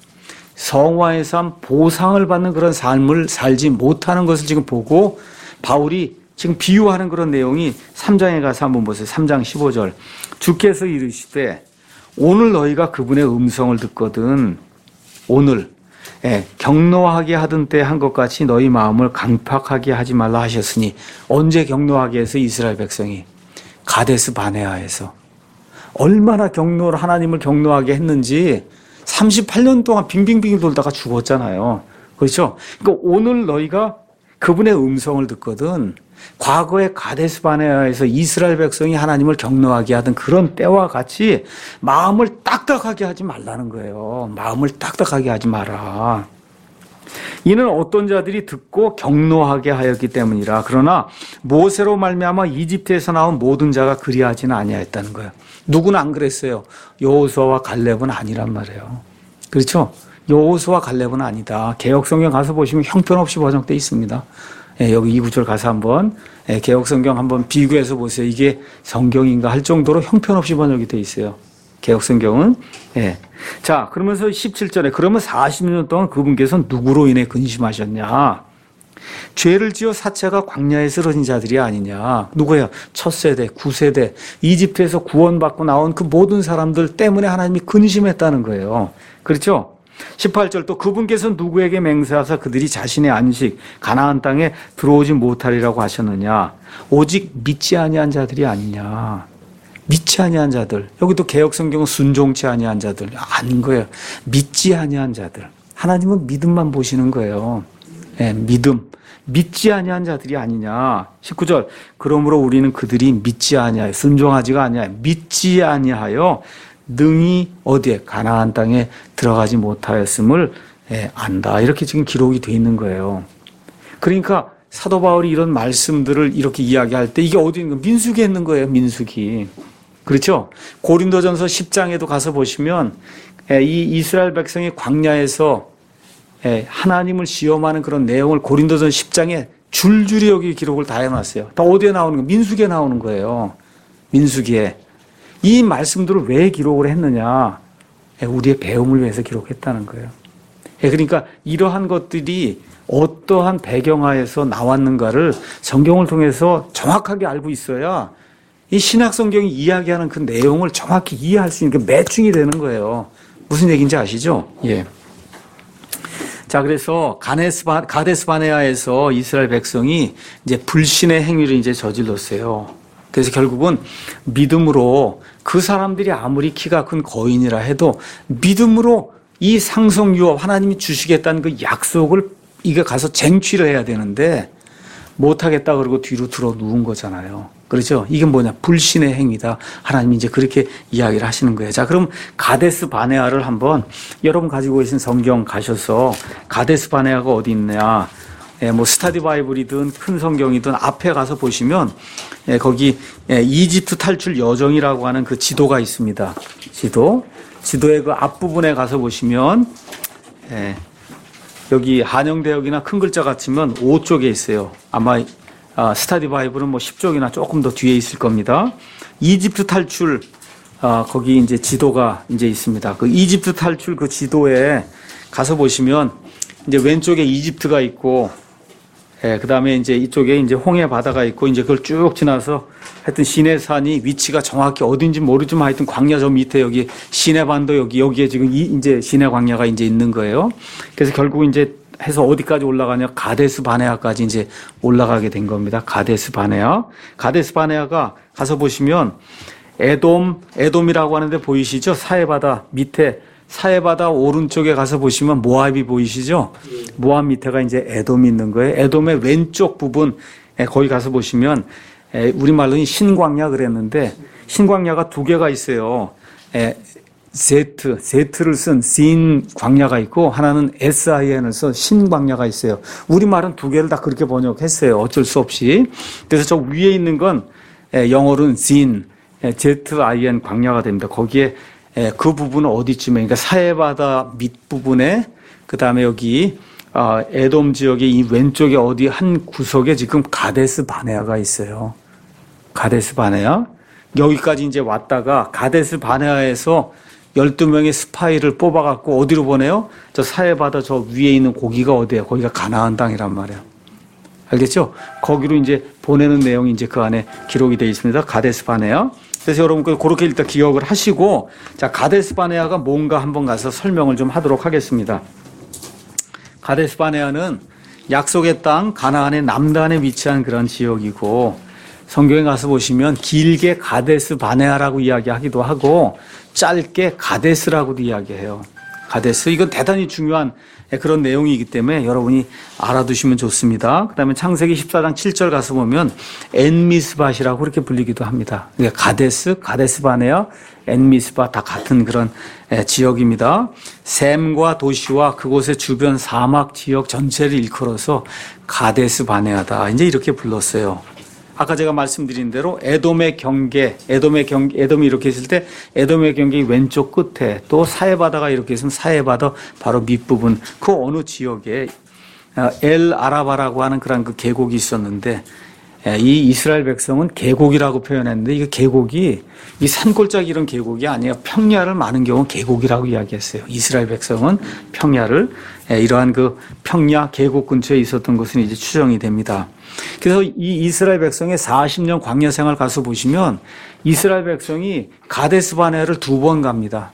성화의 삶, 보상을 받는 그런 삶을 살지 못하는 것을 지금 보고 바울이 지금 비유하는 그런 내용이 3장에 가서 한번 보세요. 3장 15절. 주께서 이르시되 오늘 너희가 그분의 음성을 듣거든 오늘 경노하게 하던 때 한 것 같이 너희 마음을 강팍하게 하지 말라 하셨으니 언제 경노하게 해서 이스라엘 백성이 가데스 바네아에서 얼마나 하나님을 경노하게 했는지 38년 동안 빙빙빙 돌다가 죽었잖아요. 그렇죠? 그러니까 오늘 너희가 그분의 음성을 듣거든 과거에 가데스 바네아에서 이스라엘 백성이 하나님을 경노하게 하던 그런 때와 같이 마음을 딱딱하게 하지 말라는 거예요. 마음을 딱딱하게 하지 마라. 이는 어떤 자들이 듣고 경노하게 하였기 때문이라. 그러나 모세로 말미암아 이집트에서 나온 모든 자가 그리하지는 아니하였다는 거예요. 누구는 안 그랬어요. 여호수아와 갈렙은 아니란 말이에요. 그렇죠? 여호수아와 갈렙은 아니다. 개역성경 가서 보시면 형편없이 번역되어 있습니다. 여기 이 구절 가서 한번 개역성경 한번 비교해서 보세요. 이게 성경인가 할 정도로 형편없이 번역이 되어 있어요. 개역성경은. 자, 그러면서 17절에 그러면 40년 동안 그분께서 누구로 인해 근심하셨냐? 죄를 지어 사체가 광야에 쓰러진 자들이 아니냐? 누구예요? 첫 세대, 9세대, 이집트에서 구원받고 나온 그 모든 사람들 때문에 하나님이 근심했다는 거예요. 그렇죠? 18절 또 그분께서 누구에게 맹세하사 그들이 자신의 안식 가나안 땅에 들어오지 못하리라고 하셨느냐? 오직 믿지 아니한 자들이 아니냐? 믿지 아니한 자들. 여기도 개역성경은 순종치 아니한 자들. 아닌 거예요. 믿지 아니한 자들. 하나님은 믿음만 보시는 거예요. 믿음. 믿지 아니한 자들이 아니냐. 19절 그러므로 우리는 그들이 믿지 아니하여 순종하지가 아니하여 믿지 아니하여 능히 어디에 가나안 땅에 들어가지 못하였음을 안다. 이렇게 지금 기록이 되어 있는 거예요. 그러니까 사도 바울이 이런 말씀들을 이렇게 이야기할 때 이게 어디 있는 거예요? 민수기에 있는 거예요. 민수기. 그렇죠? 고린도전서 10장에도 가서 보시면 이 이스라엘 백성이 광야에서 하나님을 시험하는 그런 내용을 고린도전 10장에 줄줄이 여기 기록을 다 해놨어요. 다 어디에 나오는 거예요? 민수기에 나오는 거예요. 민수기에. 이 말씀들을 왜 기록을 했느냐? 우리의 배움을 위해서 기록했다는 거예요. 그러니까 이러한 것들이 어떠한 배경하에서 나왔는가를 성경을 통해서 정확하게 알고 있어야 이 신약 성경이 이야기하는 그 내용을 정확히 이해할 수 있는 게 매칭이 되는 거예요. 무슨 얘기인지 아시죠? 예. 자, 그래서 가데스 바네아에서 이스라엘 백성이 이제 불신의 행위를 이제 저질렀어요. 그래서 결국은 믿음으로 그 사람들이 아무리 키가 큰 거인이라 해도 믿음으로 이 상속 유업 하나님이 주시겠다는 그 약속을 이게 가서 쟁취를 해야 되는데 못하겠다 그러고 뒤로 들어 누운 거잖아요. 그렇죠? 이게 뭐냐? 불신의 행위다. 하나님이 이제 그렇게 이야기를 하시는 거예요. 자, 그럼 가데스 바네아를 한번 여러분 가지고 계신 성경 가셔서 가데스 바네아가 어디 있느냐? 뭐 스타디 바이블이든 큰 성경이든 앞에 가서 보시면 거기 이집트 탈출 여정이라고 하는 그 지도가 있습니다. 지도의 그 앞부분에 가서 보시면 여기 한영대역이나 큰 글자 같으면 5쪽에 있어요. 아마 스타디 바이블은 뭐 10쪽이나 조금 더 뒤에 있을 겁니다. 이집트 탈출 거기 이제 지도가 이제 있습니다. 그 이집트 탈출 그 지도에 가서 보시면 이제 왼쪽에 이집트가 있고 그 다음에 이제 이쪽에 이제 홍해 바다가 있고 이제 그걸 쭉 지나서 하여튼 시내산이 위치가 정확히 어딘지 모르지만 하여튼 광야 저 밑에 여기 시내반도 여기에 지금 이제 시내 광야가 이제 있는 거예요. 그래서 결국 이제 해서 어디까지 올라가냐? 가데스 바네아까지 이제 올라가게 된 겁니다. 가데스 바네아가 가서 보시면 에돔이라고 하는데 보이시죠? 사해바다 밑에 사해바다 오른쪽에 가서 보시면 모압이 보이시죠? 모압 밑에가 이제 에돔이 있는 거예요. 에돔의 왼쪽 부분 거기 가서 보시면 우리말로는 신광야 그랬는데 신광야가 두 개가 있어요. Z를 쓴 신 광야가 있고 하나는 SIN을 쓴 신광야가 있어요. 우리말은 두 개를 다 그렇게 번역했어요. 어쩔 수 없이. 그래서 저 위에 있는 건 영어로는 진, ZIN 광야가 됩니다. 거기에 그 부분은 어디쯤에, 그러니까 사해바다 밑부분에 그 다음에 여기 에돔 지역의 이 왼쪽에 어디 한 구석에 지금 가데스 바네아가 있어요. 가데스 바네아. 여기까지 이제 왔다가 가데스 바네아에서 12명의 스파이를 뽑아갖고 어디로 보내요? 저 사해바다 저 위에 있는 고기가 어디예요? 거기가 가나안 땅이란 말이에요. 알겠죠? 거기로 이제 보내는 내용이 이제 그 안에 기록이 되어 있습니다. 가데스 바네아. 그래서 여러분 그렇게 일단 기억을 하시고, 자, 가데스 바네아가 뭔가 한번 가서 설명을 좀 하도록 하겠습니다. 가데스 바네아는 약속의 땅 가나안의 남단에 위치한 그런 지역이고, 성경에 가서 보시면 길게 가데스 바네아라고 이야기하기도 하고 짧게 가데스라고도 이야기해요. 가데스, 이건 대단히 중요한 그런 내용이기 때문에 여러분이 알아두시면 좋습니다. 그 다음에 창세기 14장 7절 가서 보면 엔미스밭이라고 그렇게 불리기도 합니다. 그러니까 가데스 바네아, 엔미스밭 다 같은 그런 지역입니다. 셈과 도시와 그곳의 주변 사막 지역 전체를 일컬어서 가데스 바네아다, 이제 이렇게 불렀어요. 아까 제가 말씀드린 대로 에돔의 경계, 에돔이 이렇게 있을 때 에돔의 경계 왼쪽 끝에, 또 사해바다가 이렇게 있으면 사해바다 바로 밑부분, 그 어느 지역에 엘 아라바라고 하는 그런 그 계곡이 있었는데, 이 이스라엘 백성은 계곡이라고 표현했는데, 이 계곡이 이 산골짜기 이런 계곡이 아니에요. 평야를 많은 경우 계곡이라고 이야기했어요. 이스라엘 백성은 평야를, 이러한 그 평야 계곡 근처에 있었던 것은 이제 추정이 됩니다. 그래서 이 이스라엘 백성의 40년 광야 생활 가서 보시면 이스라엘 백성이 가데스 바네아를 2번 갑니다.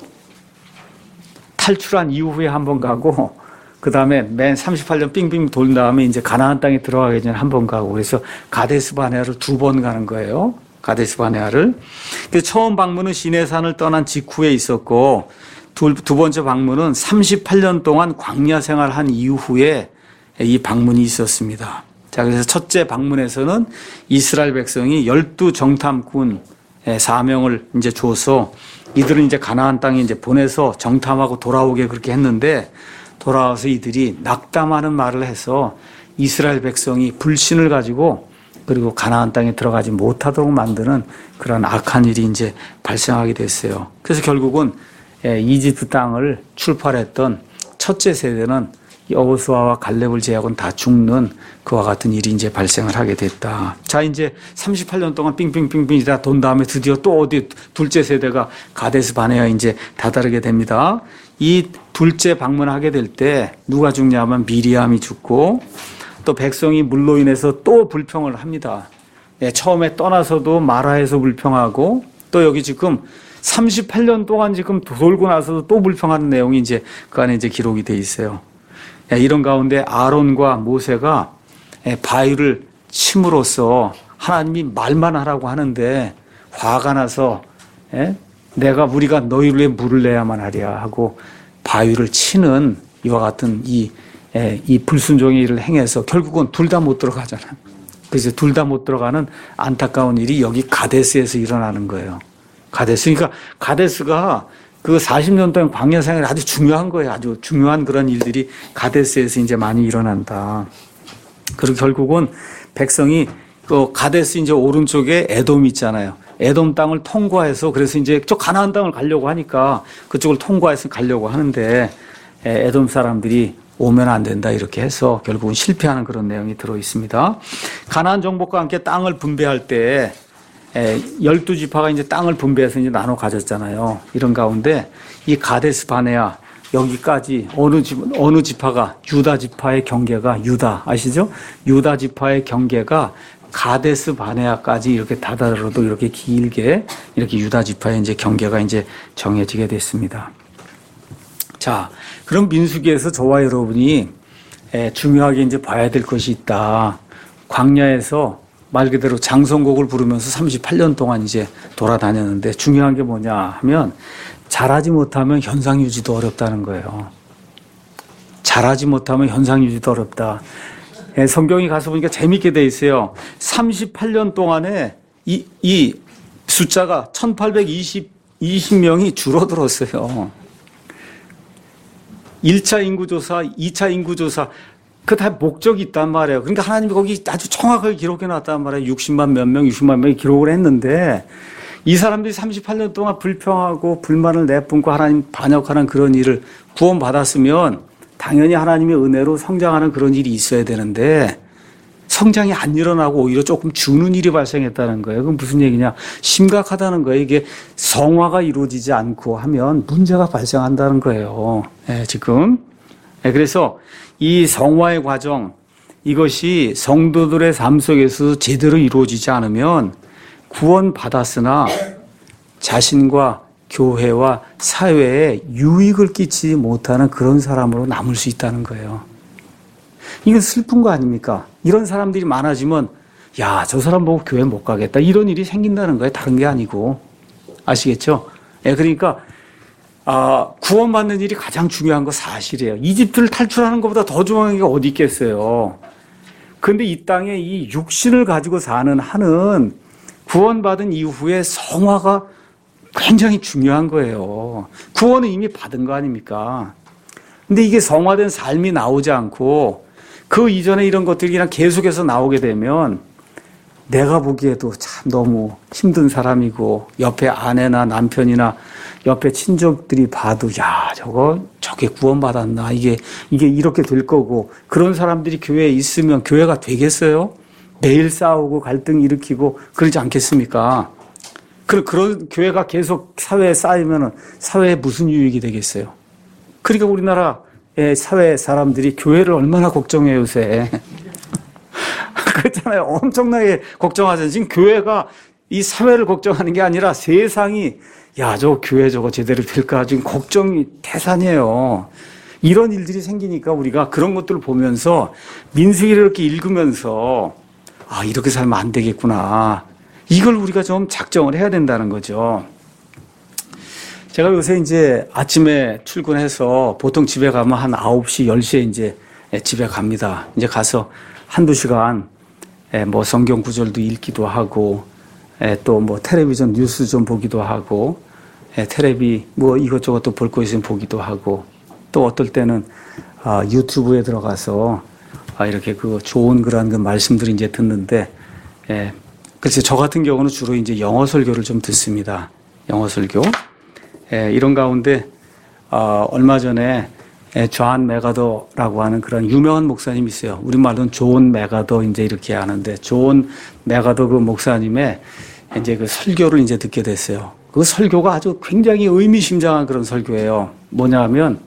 탈출한 이후에 한 번 가고, 그 다음에 맨 38년 빙빙 돌 다음에 이제 가나안 땅에 들어가기 전에 한 번 가고, 그래서 가데스 바네아를 2번 가는 거예요. 가데스 바네아를. 그래서 처음 방문은 시내산을 떠난 직후에 있었고, 두 번째 방문은 38년 동안 광야 생활한 이후에 이 방문이 있었습니다. 자, 그래서 첫째 방문에서는 이스라엘 백성이 12정탐꾼 사명을 이제 줘서 이들은 이제 가나안 땅에 이제 보내서 정탐하고 돌아오게 그렇게 했는데, 돌아와서 이들이 낙담하는 말을 해서 이스라엘 백성이 불신을 가지고 그리고 가나안 땅에 들어가지 못하도록 만드는 그런 악한 일이 이제 발생하게 됐어요. 그래서 결국은 이집트 땅을 출발했던 첫째 세대는 여호수아와 갈렙을 제외하고는 다 죽는 그와 같은 일이 이제 발생을 하게 됐다. 자, 이제 38년 동안 빙빙빙빙이다 돈 다음에 드디어 또 어디 둘째 세대가 가데스 바네아에 이제 다다르게 됩니다. 이 둘째 방문하게 될 때 누가 죽냐면 미리암이 죽고, 또 백성이 물로 인해서 또 불평을 합니다. 처음에 떠나서도 마라에서 불평하고, 또 여기 지금 38년 동안 지금 돌고 나서도 또 불평하는 내용이 이제 그 안에 이제 기록이 돼 있어요. 이런 가운데 아론과 모세가 바위를 침으로써 하나님이 말만 하라고 하는데 화가 나서 우리가 너희를 위해 물을 내야만 하랴 하고 바위를 치는 이와 같은 이 불순종의 일을 행해서 결국은 둘 다 못 들어가잖아요. 그래서 둘 다 못 들어가는 안타까운 일이 여기 가데스에서 일어나는 거예요. 가데스. 그러니까 가데스가 그 40년 동안 광야 생활이 아주 중요한 거예요. 아주 중요한 그런 일들이 가데스에서 이제 많이 일어난다. 그리고 결국은 백성이 그 가데스 이제 오른쪽에 에돔이 있잖아요. 에돔 땅을 통과해서, 그래서 이제 저 가나안 땅을 가려고 하니까 그쪽을 통과해서 가려고 하는데 에돔 사람들이 오면 안 된다 이렇게 해서 결국은 실패하는 그런 내용이 들어 있습니다. 가나안 정복과 함께 땅을 분배할 때 12지파가 이제 땅을 분배해서 이제 나눠 가졌잖아요. 이런 가운데 이 가데스 바네아 여기까지 어느 지파가, 유다 지파의 경계가, 유다 아시죠? 유다 지파의 경계가 가데스 바네아까지 이렇게 다다르도 이렇게 길게 이렇게 유다 지파의 이제 경계가 이제 정해지게 됐습니다. 자, 그럼 민수기에서 저와 여러분이 중요하게 이제 봐야 될 것이 있다. 광야에서 말 그대로 장성곡을 부르면서 38년 동안 이제 돌아다녔는데 중요한 게 뭐냐 하면 잘하지 못하면 현상 유지도 어렵다는 거예요. 잘하지 못하면 현상 유지도 어렵다. 예, 성경에 가서 보니까 재밌게 돼 있어요. 38년 동안에 이 숫자가 1820명이 줄어들었어요. 1차 인구조사, 2차 인구조사, 그 다 목적이 있단 말이에요. 그러니까 하나님이 거기 아주 정확하게 기록해 놨단 말이에요. 60만 몇 명, 60만 명이 기록을 했는데 이 사람들이 38년 동안 불평하고 불만을 내뿜고 하나님 반역하는 그런 일을 구원받았으면 당연히 하나님의 은혜로 성장하는 그런 일이 있어야 되는데 성장이 안 일어나고 오히려 조금 주는 일이 발생했다는 거예요. 그건 무슨 얘기냐? 심각하다는 거예요. 이게 성화가 이루어지지 않고 하면 문제가 발생한다는 거예요. 지금. 그래서 이 성화의 과정, 이것이 성도들의 삶 속에서 제대로 이루어지지 않으면 구원받았으나 자신과 교회와 사회에 유익을 끼치지 못하는 그런 사람으로 남을 수 있다는 거예요. 이건 슬픈 거 아닙니까? 이런 사람들이 많아지면 야, 저 사람 보고 교회 못 가겠다. 이런 일이 생긴다는 거예요. 다른 게 아니고. 아시겠죠? 그러니까 구원받는 일이 가장 중요한 거 사실이에요. 이집트를 탈출하는 것보다 더 중요한 게 어디 있겠어요. 그런데 이 땅에 이 육신을 가지고 사는 한은 구원받은 이후에 성화가 굉장히 중요한 거예요. 구원은 이미 받은 거 아닙니까? 근데 이게 성화된 삶이 나오지 않고 그 이전에 이런 것들이 그냥 계속해서 나오게 되면 내가 보기에도 참 너무 힘든 사람이고 옆에 아내나 남편이나 옆에 친족들이 봐도 야, 저게 구원받았나? 이게 이렇게 될 거고 그런 사람들이 교회에 있으면 교회가 되겠어요? 매일 싸우고 갈등 일으키고 그러지 않겠습니까? 그런 교회가 계속 사회에 쌓이면은 사회에 무슨 유익이 되겠어요? 그러니까 우리나라의 사회 사람들이 교회를 얼마나 걱정해요, 요새. 그렇잖아요. 엄청나게 걱정하잖아요. 지금 교회가 이 사회를 걱정하는 게 아니라 세상이 야, 저 교회 저거 제대로 될까? 지금 걱정이 태산이에요. 이런 일들이 생기니까 우리가 그런 것들을 보면서 민수기를 이렇게 읽으면서 이렇게 살면 안 되겠구나. 이걸 우리가 좀 작정을 해야 된다는 거죠. 제가 요새 이제 아침에 출근해서 보통 집에 가면 한 9시, 10시에 이제 집에 갑니다. 이제 가서 한두 시간 뭐 성경 구절도 읽기도 하고 또 뭐 텔레비전 뉴스 좀 보기도 하고 텔레비 뭐 이것저것 또 볼 거 있으면 보기도 하고 또 어떨 때는 유튜브에 들어가서 이렇게 그 좋은 그런 그 말씀들을 이제 듣는데 그래서 저 같은 경우는 주로 이제 영어 설교를 좀 듣습니다. 영어 설교. 이런 가운데 얼마 전에 존 맥가더라고 하는 그런 유명한 목사님이 있어요. 우리말로는 존 맥가더 이제 이렇게 하는데 존 맥가더 그 목사님의 이제 그 설교를 이제 듣게 됐어요. 그 설교가 아주 굉장히 의미심장한 그런 설교예요. 뭐냐 하면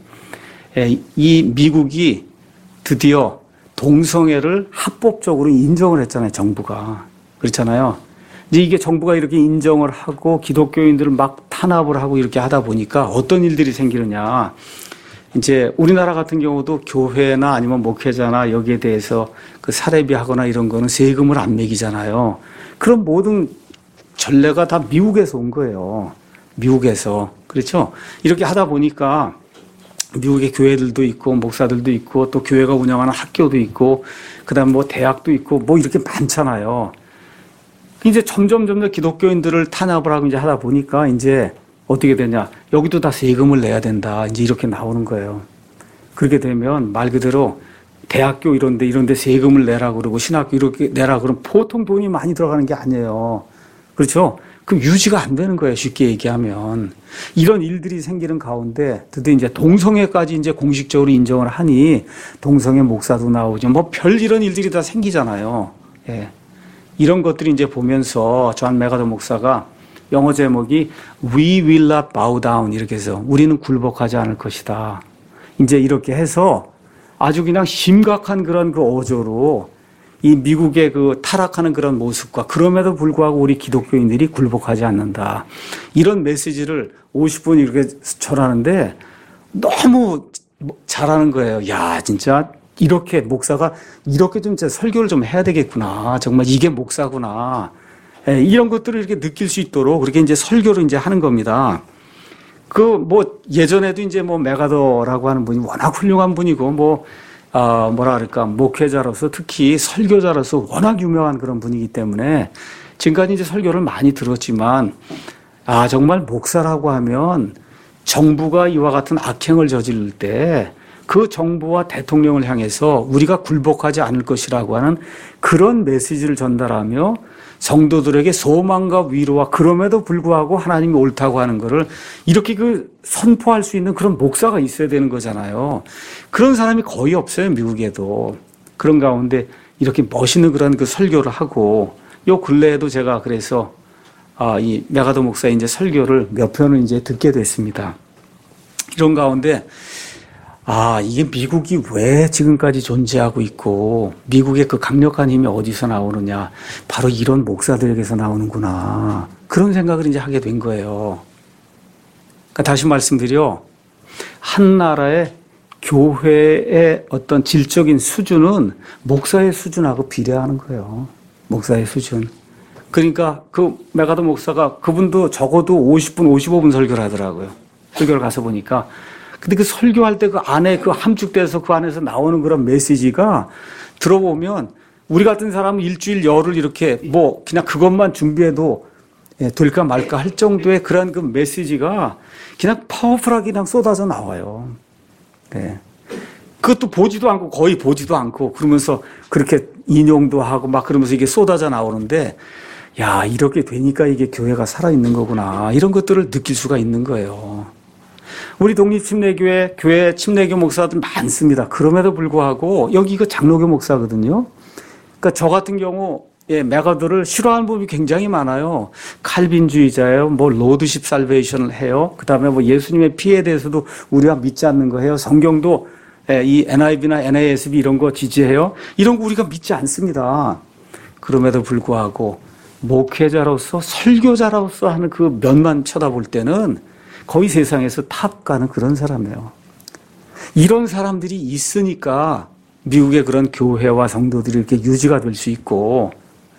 이 미국이 드디어 동성애를 합법적으로 인정을 했잖아요. 정부가. 그렇잖아요. 이제 이게 정부가 이렇게 인정을 하고 기독교인들을 막 탄압을 하고 이렇게 하다 보니까 어떤 일들이 생기느냐. 이제 우리나라 같은 경우도 교회나 아니면 목회자나 여기에 대해서 그 사례비 하거나 이런 거는 세금을 안 매기잖아요. 그런 모든 전례가 다 미국에서 온 거예요. 미국에서. 그렇죠? 이렇게 하다 보니까 미국의 교회들도 있고 목사들도 있고 또 교회가 운영하는 학교도 있고 그다음 뭐 대학도 있고 뭐 이렇게 많잖아요. 이제 점점 기독교인들을 탄압을 하고 이제 하다 보니까 이제 어떻게 되냐. 여기도 다 세금을 내야 된다. 이제 이렇게 나오는 거예요. 그렇게 되면 말 그대로 대학교 이런 데 세금을 내라 그러고 신학교 이렇게 내라 그러면 보통 돈이 많이 들어가는 게 아니에요. 그렇죠? 그럼 유지가 안 되는 거예요. 쉽게 얘기하면. 이런 일들이 생기는 가운데 드디어 이제 동성애까지 이제 공식적으로 인정을 하니 동성애 목사도 나오죠. 뭐 별 이런 일들이 다 생기잖아요. 예. 이런 것들이 이제 보면서 존 맥가더 목사가 영어 제목이 We will not bow down 이렇게 해서 우리는 굴복하지 않을 것이다. 이제 이렇게 해서 아주 그냥 심각한 그런 그 어조로 이 미국의 그 타락하는 그런 모습과 그럼에도 불구하고 우리 기독교인들이 굴복하지 않는다. 이런 메시지를 50분 이렇게 전하는데 너무 잘하는 거예요. 야, 진짜 이렇게 목사가 이렇게 좀 설교를 좀 해야 되겠구나. 정말 이게 목사구나. 이런 것들을 이렇게 느낄 수 있도록 그렇게 이제 설교를 이제 하는 겁니다. 그 뭐 예전에도 이제 뭐 맥가더라고 하는 분이 워낙 훌륭한 분이고 뭐 뭐라 그럴까, 목회자로서 특히 설교자로서 워낙 유명한 그런 분이기 때문에 지금까지 이제 설교를 많이 들었지만, 정말 목사라고 하면 정부가 이와 같은 악행을 저지를 때 그 정부와 대통령을 향해서 우리가 굴복하지 않을 것이라고 하는 그런 메시지를 전달하며 성도들에게 소망과 위로와 그럼에도 불구하고 하나님이 옳다고 하는 것을 이렇게 선포할 수 있는 그런 목사가 있어야 되는 거잖아요. 그런 사람이 거의 없어요, 미국에도. 그런 가운데 이렇게 멋있는 그런 설교를 하고, 요 근래에도 제가 그래서 이 메가더 목사의 이제 설교를 몇 편을 이제 듣게 됐습니다. 이런 가운데 이게 미국이 왜 지금까지 존재하고 있고 미국의 그 강력한 힘이 어디서 나오느냐, 바로 이런 목사들에게서 나오는구나, 그런 생각을 이제 하게 된 거예요. 그러니까 다시 말씀드려, 한 나라의 교회의 어떤 질적인 수준은 목사의 수준하고 비례하는 거예요. 목사의 수준. 그러니까 그 메가더 목사가, 그분도 적어도 50분, 55분 설교를 하더라고요. 설교를 가서 보니까. 근데 그 설교할 때 그 안에 함축돼서 그 안에서 나오는 그런 메시지가 들어보면 우리 같은 사람은 일주일 열흘 이렇게 그냥 그것만 준비해도 될까 말까 할 정도의 그런 그 메시지가 그냥 파워풀하게 그냥 쏟아져 나와요. 네. 그것도 보지도 않고, 거의 보지도 않고, 그러면서 그렇게 인용도 하고 막 그러면서 이게 쏟아져 나오는데, 이렇게 되니까 이게 교회가 살아있는 거구나, 이런 것들을 느낄 수가 있는 거예요. 우리 독립침례교회, 교회 침례교 목사들 많습니다. 그럼에도 불구하고, 여기 이거 장로교 목사거든요. 그러니까 저 같은 경우, 메가더를 싫어하는 부분이 굉장히 많아요. 칼빈주의자예요. 로드십 살베이션을 해요. 그 다음에 예수님의 피에 대해서도 우리가 믿지 않는 거 해요. 성경도 이 NIV나 NASB 이런 거 지지해요. 이런 거 우리가 믿지 않습니다. 그럼에도 불구하고 목회자로서, 설교자로서 하는 그 면만 쳐다볼 때는 거의 세상에서 탑 가는 그런 사람이에요. 이런 사람들이 있으니까 미국의 그런 교회와 성도들이 이렇게 유지가 될 수 있고,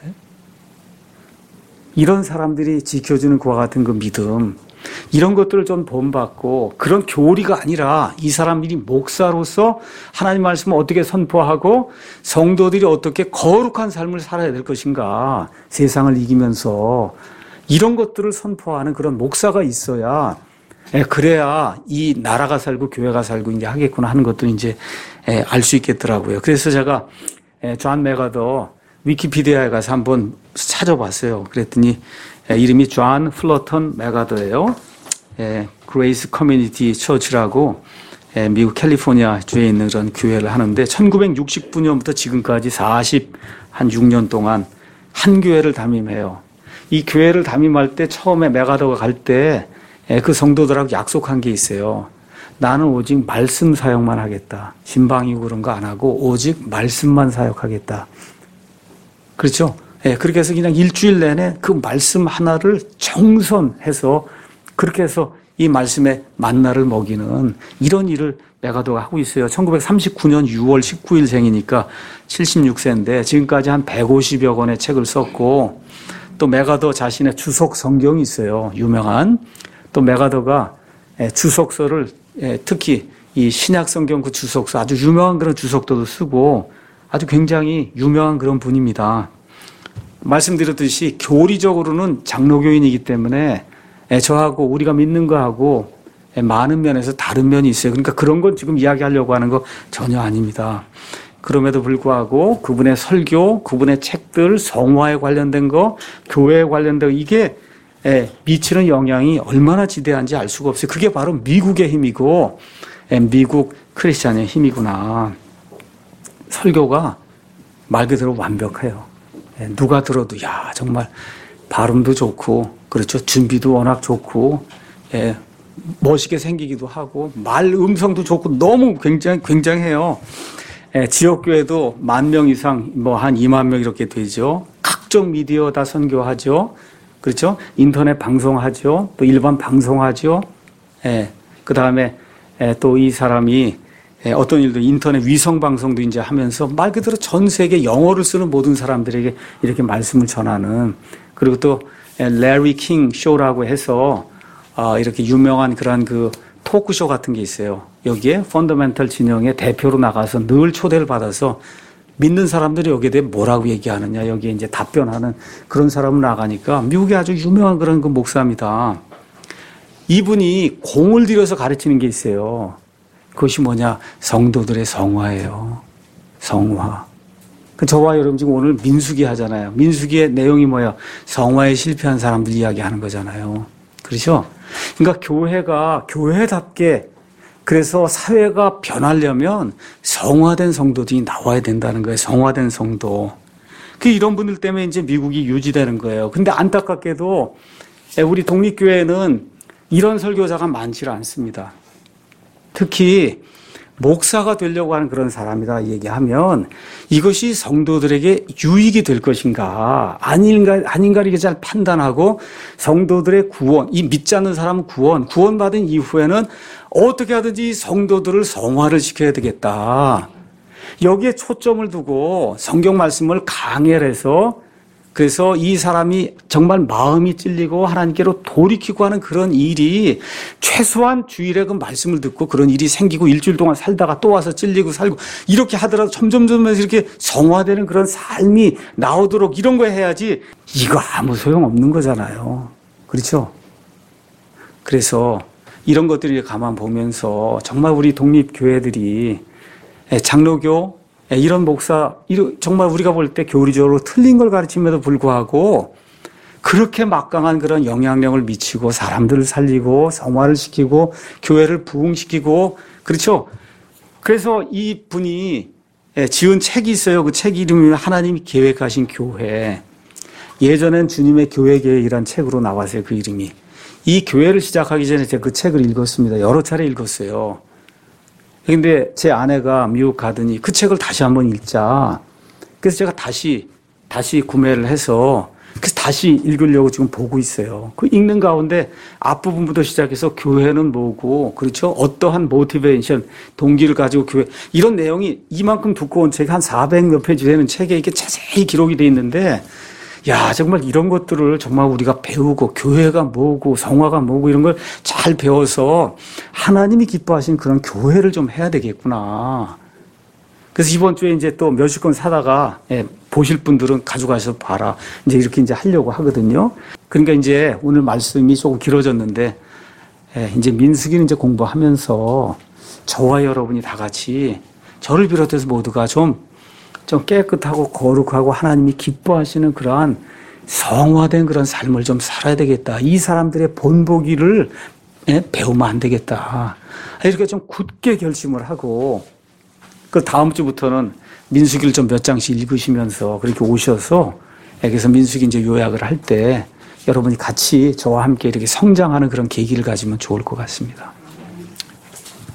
이런 사람들이 지켜주는 그와 같은 그 믿음, 이런 것들을 좀 본받고, 그런 교리가 아니라 이 사람들이 목사로서 하나님 말씀을 어떻게 선포하고 성도들이 어떻게 거룩한 삶을 살아야 될 것인가, 세상을 이기면서 이런 것들을 선포하는 그런 목사가 있어야, 그래야 이 나라가 살고 교회가 살고 이제 하겠구나 하는 것도 이제 알 수 있겠더라고요. 그래서 제가 존 메가더 위키피디아에 가서 한번 찾아봤어요. 그랬더니 이름이 존 플러턴 메가더예요. 그레이스 커뮤니티 처치라고 미국 캘리포니아 주에 있는 그런 교회를 하는데, 1969년부터 지금까지 46년 동안 한 교회를 담임해요. 이 교회를 담임할 때 처음에 메가더가 갈 때 그 성도들하고 약속한 게 있어요. 나는 오직 말씀 사역만 하겠다. 신방이고 그런 거 안 하고 오직 말씀만 사역하겠다. 그렇죠? 그렇게 해서 그냥 일주일 내내 그 말씀 하나를 정선해서 그렇게 해서 이 말씀의 만나를 먹이는 이런 일을 메가더가 하고 있어요. 1939년 6월 19일 생이니까 76세인데 지금까지 한 150여 권의 책을 썼고, 또 메가더 자신의 주석 성경이 있어요. 유명한. 또 메가더가 주석서를, 특히 이 신약 성경 그 주석서, 아주 유명한 그런 주석도도 쓰고 아주 굉장히 유명한 그런 분입니다. 말씀드렸듯이 교리적으로는 장로교인이기 때문에 저하고 우리가 믿는 거하고 많은 면에서 다른 면이 있어요. 그러니까 그런 건 지금 이야기하려고 하는 거 전혀 아닙니다. 그럼에도 불구하고 그분의 설교, 그분의 책들, 성화에 관련된 거, 교회에 관련된 거, 이게 미치는 영향이 얼마나 지대한지 알 수가 없어요. 그게 바로 미국의 힘이고 미국 크리스찬의 힘이구나. 설교가 말 그대로 완벽해요. 누가 들어도 정말 발음도 좋고, 그렇죠, 준비도 워낙 좋고, 멋있게 생기기도 하고, 말 음성도 좋고, 너무 굉장해요. 지역교회도 10,000명 이상, 한 2만 명 이렇게 되죠. 각종 미디어 다 선교하죠. 그렇죠? 인터넷 방송하죠. 또 일반 방송하죠. 그 다음에 또 이 사람이 어떤 일도 인터넷 위성 방송도 이제 하면서 말 그대로 전 세계 영어를 쓰는 모든 사람들에게 이렇게 말씀을 전하는, 그리고 또 레리 킹 쇼라고 해서 이렇게 유명한 그런 그 토크쇼 같은 게 있어요. 여기에 펀더멘털 진영의 대표로 나가서 늘 초대를 받아서 믿는 사람들이 여기에 대해 뭐라고 얘기하느냐, 여기에 이제 답변하는 그런 사람을 나가니까 미국의 아주 유명한 그런 그 목사입니다. 이분이 공을 들여서 가르치는 게 있어요. 그것이 뭐냐? 성도들의 성화예요. 성화. 저와 여러분 지금 오늘 민수기 하잖아요. 민수기의 내용이 뭐예요? 성화에 실패한 사람들 이야기하는 거잖아요. 그렇죠? 그러니까 교회가 교회답게 그래서 사회가 변하려면 성화된 성도들이 나와야 된다는 거예요. 성화된 성도. 이런 분들 때문에 이제 미국이 유지되는 거예요. 근데 안타깝게도 우리 독립교회는 이런 설교자가 많지를 않습니다. 특히 목사가 되려고 하는 그런 사람이다 얘기하면 이것이 성도들에게 유익이 될 것인가 아닌가 이렇게 잘 판단하고 성도들의 구원, 이 믿지 않는 사람은 구원받은 이후에는 어떻게 하든지 성도들을 성화를 시켜야 되겠다. 여기에 초점을 두고 성경 말씀을 강해를 해서 그래서 이 사람이 정말 마음이 찔리고 하나님께로 돌이키고 하는 그런 일이 최소한 주일에 그 말씀을 듣고 그런 일이 생기고 일주일 동안 살다가 또 와서 찔리고 살고 이렇게 하더라도 점점 이렇게 성화되는 그런 삶이 나오도록 이런 거 해야지 이거 아무 소용없는 거잖아요. 그렇죠? 그래서 이런 것들을 가만 보면서 정말 우리 독립교회들이 장로교 이런 목사, 정말 우리가 볼 때 교리적으로 틀린 걸 가르침에도 불구하고 그렇게 막강한 그런 영향력을 미치고 사람들을 살리고 성화를 시키고 교회를 부흥시키고 그렇죠? 그래서 이 분이 지은 책이 있어요. 그 책 이름이 하나님이 계획하신 교회. 예전엔 주님의 교회 계획이란 책으로 나왔어요. 그 이름이. 이 교회를 시작하기 전에 제가 그 책을 읽었습니다. 여러 차례 읽었어요. 근데 제 아내가 미국 가더니 그 책을 다시 한번 읽자. 그래서 제가 다시 구매를 해서 그래서 다시 읽으려고 지금 보고 있어요. 그 읽는 가운데 앞부분부터 시작해서 교회는 뭐고, 그렇죠? 어떠한 모티베이션, 동기를 가지고 교회, 이런 내용이 이만큼 두꺼운 책, 한 400몇 페이지 되는 책에 이렇게 자세히 기록이 돼 있는데, 야, 정말 이런 것들을 정말 우리가 배우고, 교회가 뭐고, 성화가 뭐고, 이런 걸 잘 배워서 하나님이 기뻐하신 그런 교회를 좀 해야 되겠구나. 그래서 이번 주에 이제 또 몇십 권 사다가, 보실 분들은 가져가셔서 봐라. 이제 이렇게 이제 하려고 하거든요. 그러니까 이제 오늘 말씀이 조금 길어졌는데, 이제 민수기는 이제 공부하면서 저와 여러분이 다 같이 저를 비롯해서 모두가 좀 깨끗하고 거룩하고 하나님이 기뻐하시는 그러한 성화된 그런 삶을 좀 살아야 되겠다. 이 사람들의 본보기를 배우면 안 되겠다. 이렇게 좀 굳게 결심을 하고 그 다음 주부터는 민수기를 좀 몇 장씩 읽으시면서 그렇게 오셔서 그래서 민수기 이제 요약을 할 때 여러분이 같이 저와 함께 이렇게 성장하는 그런 계기를 가지면 좋을 것 같습니다.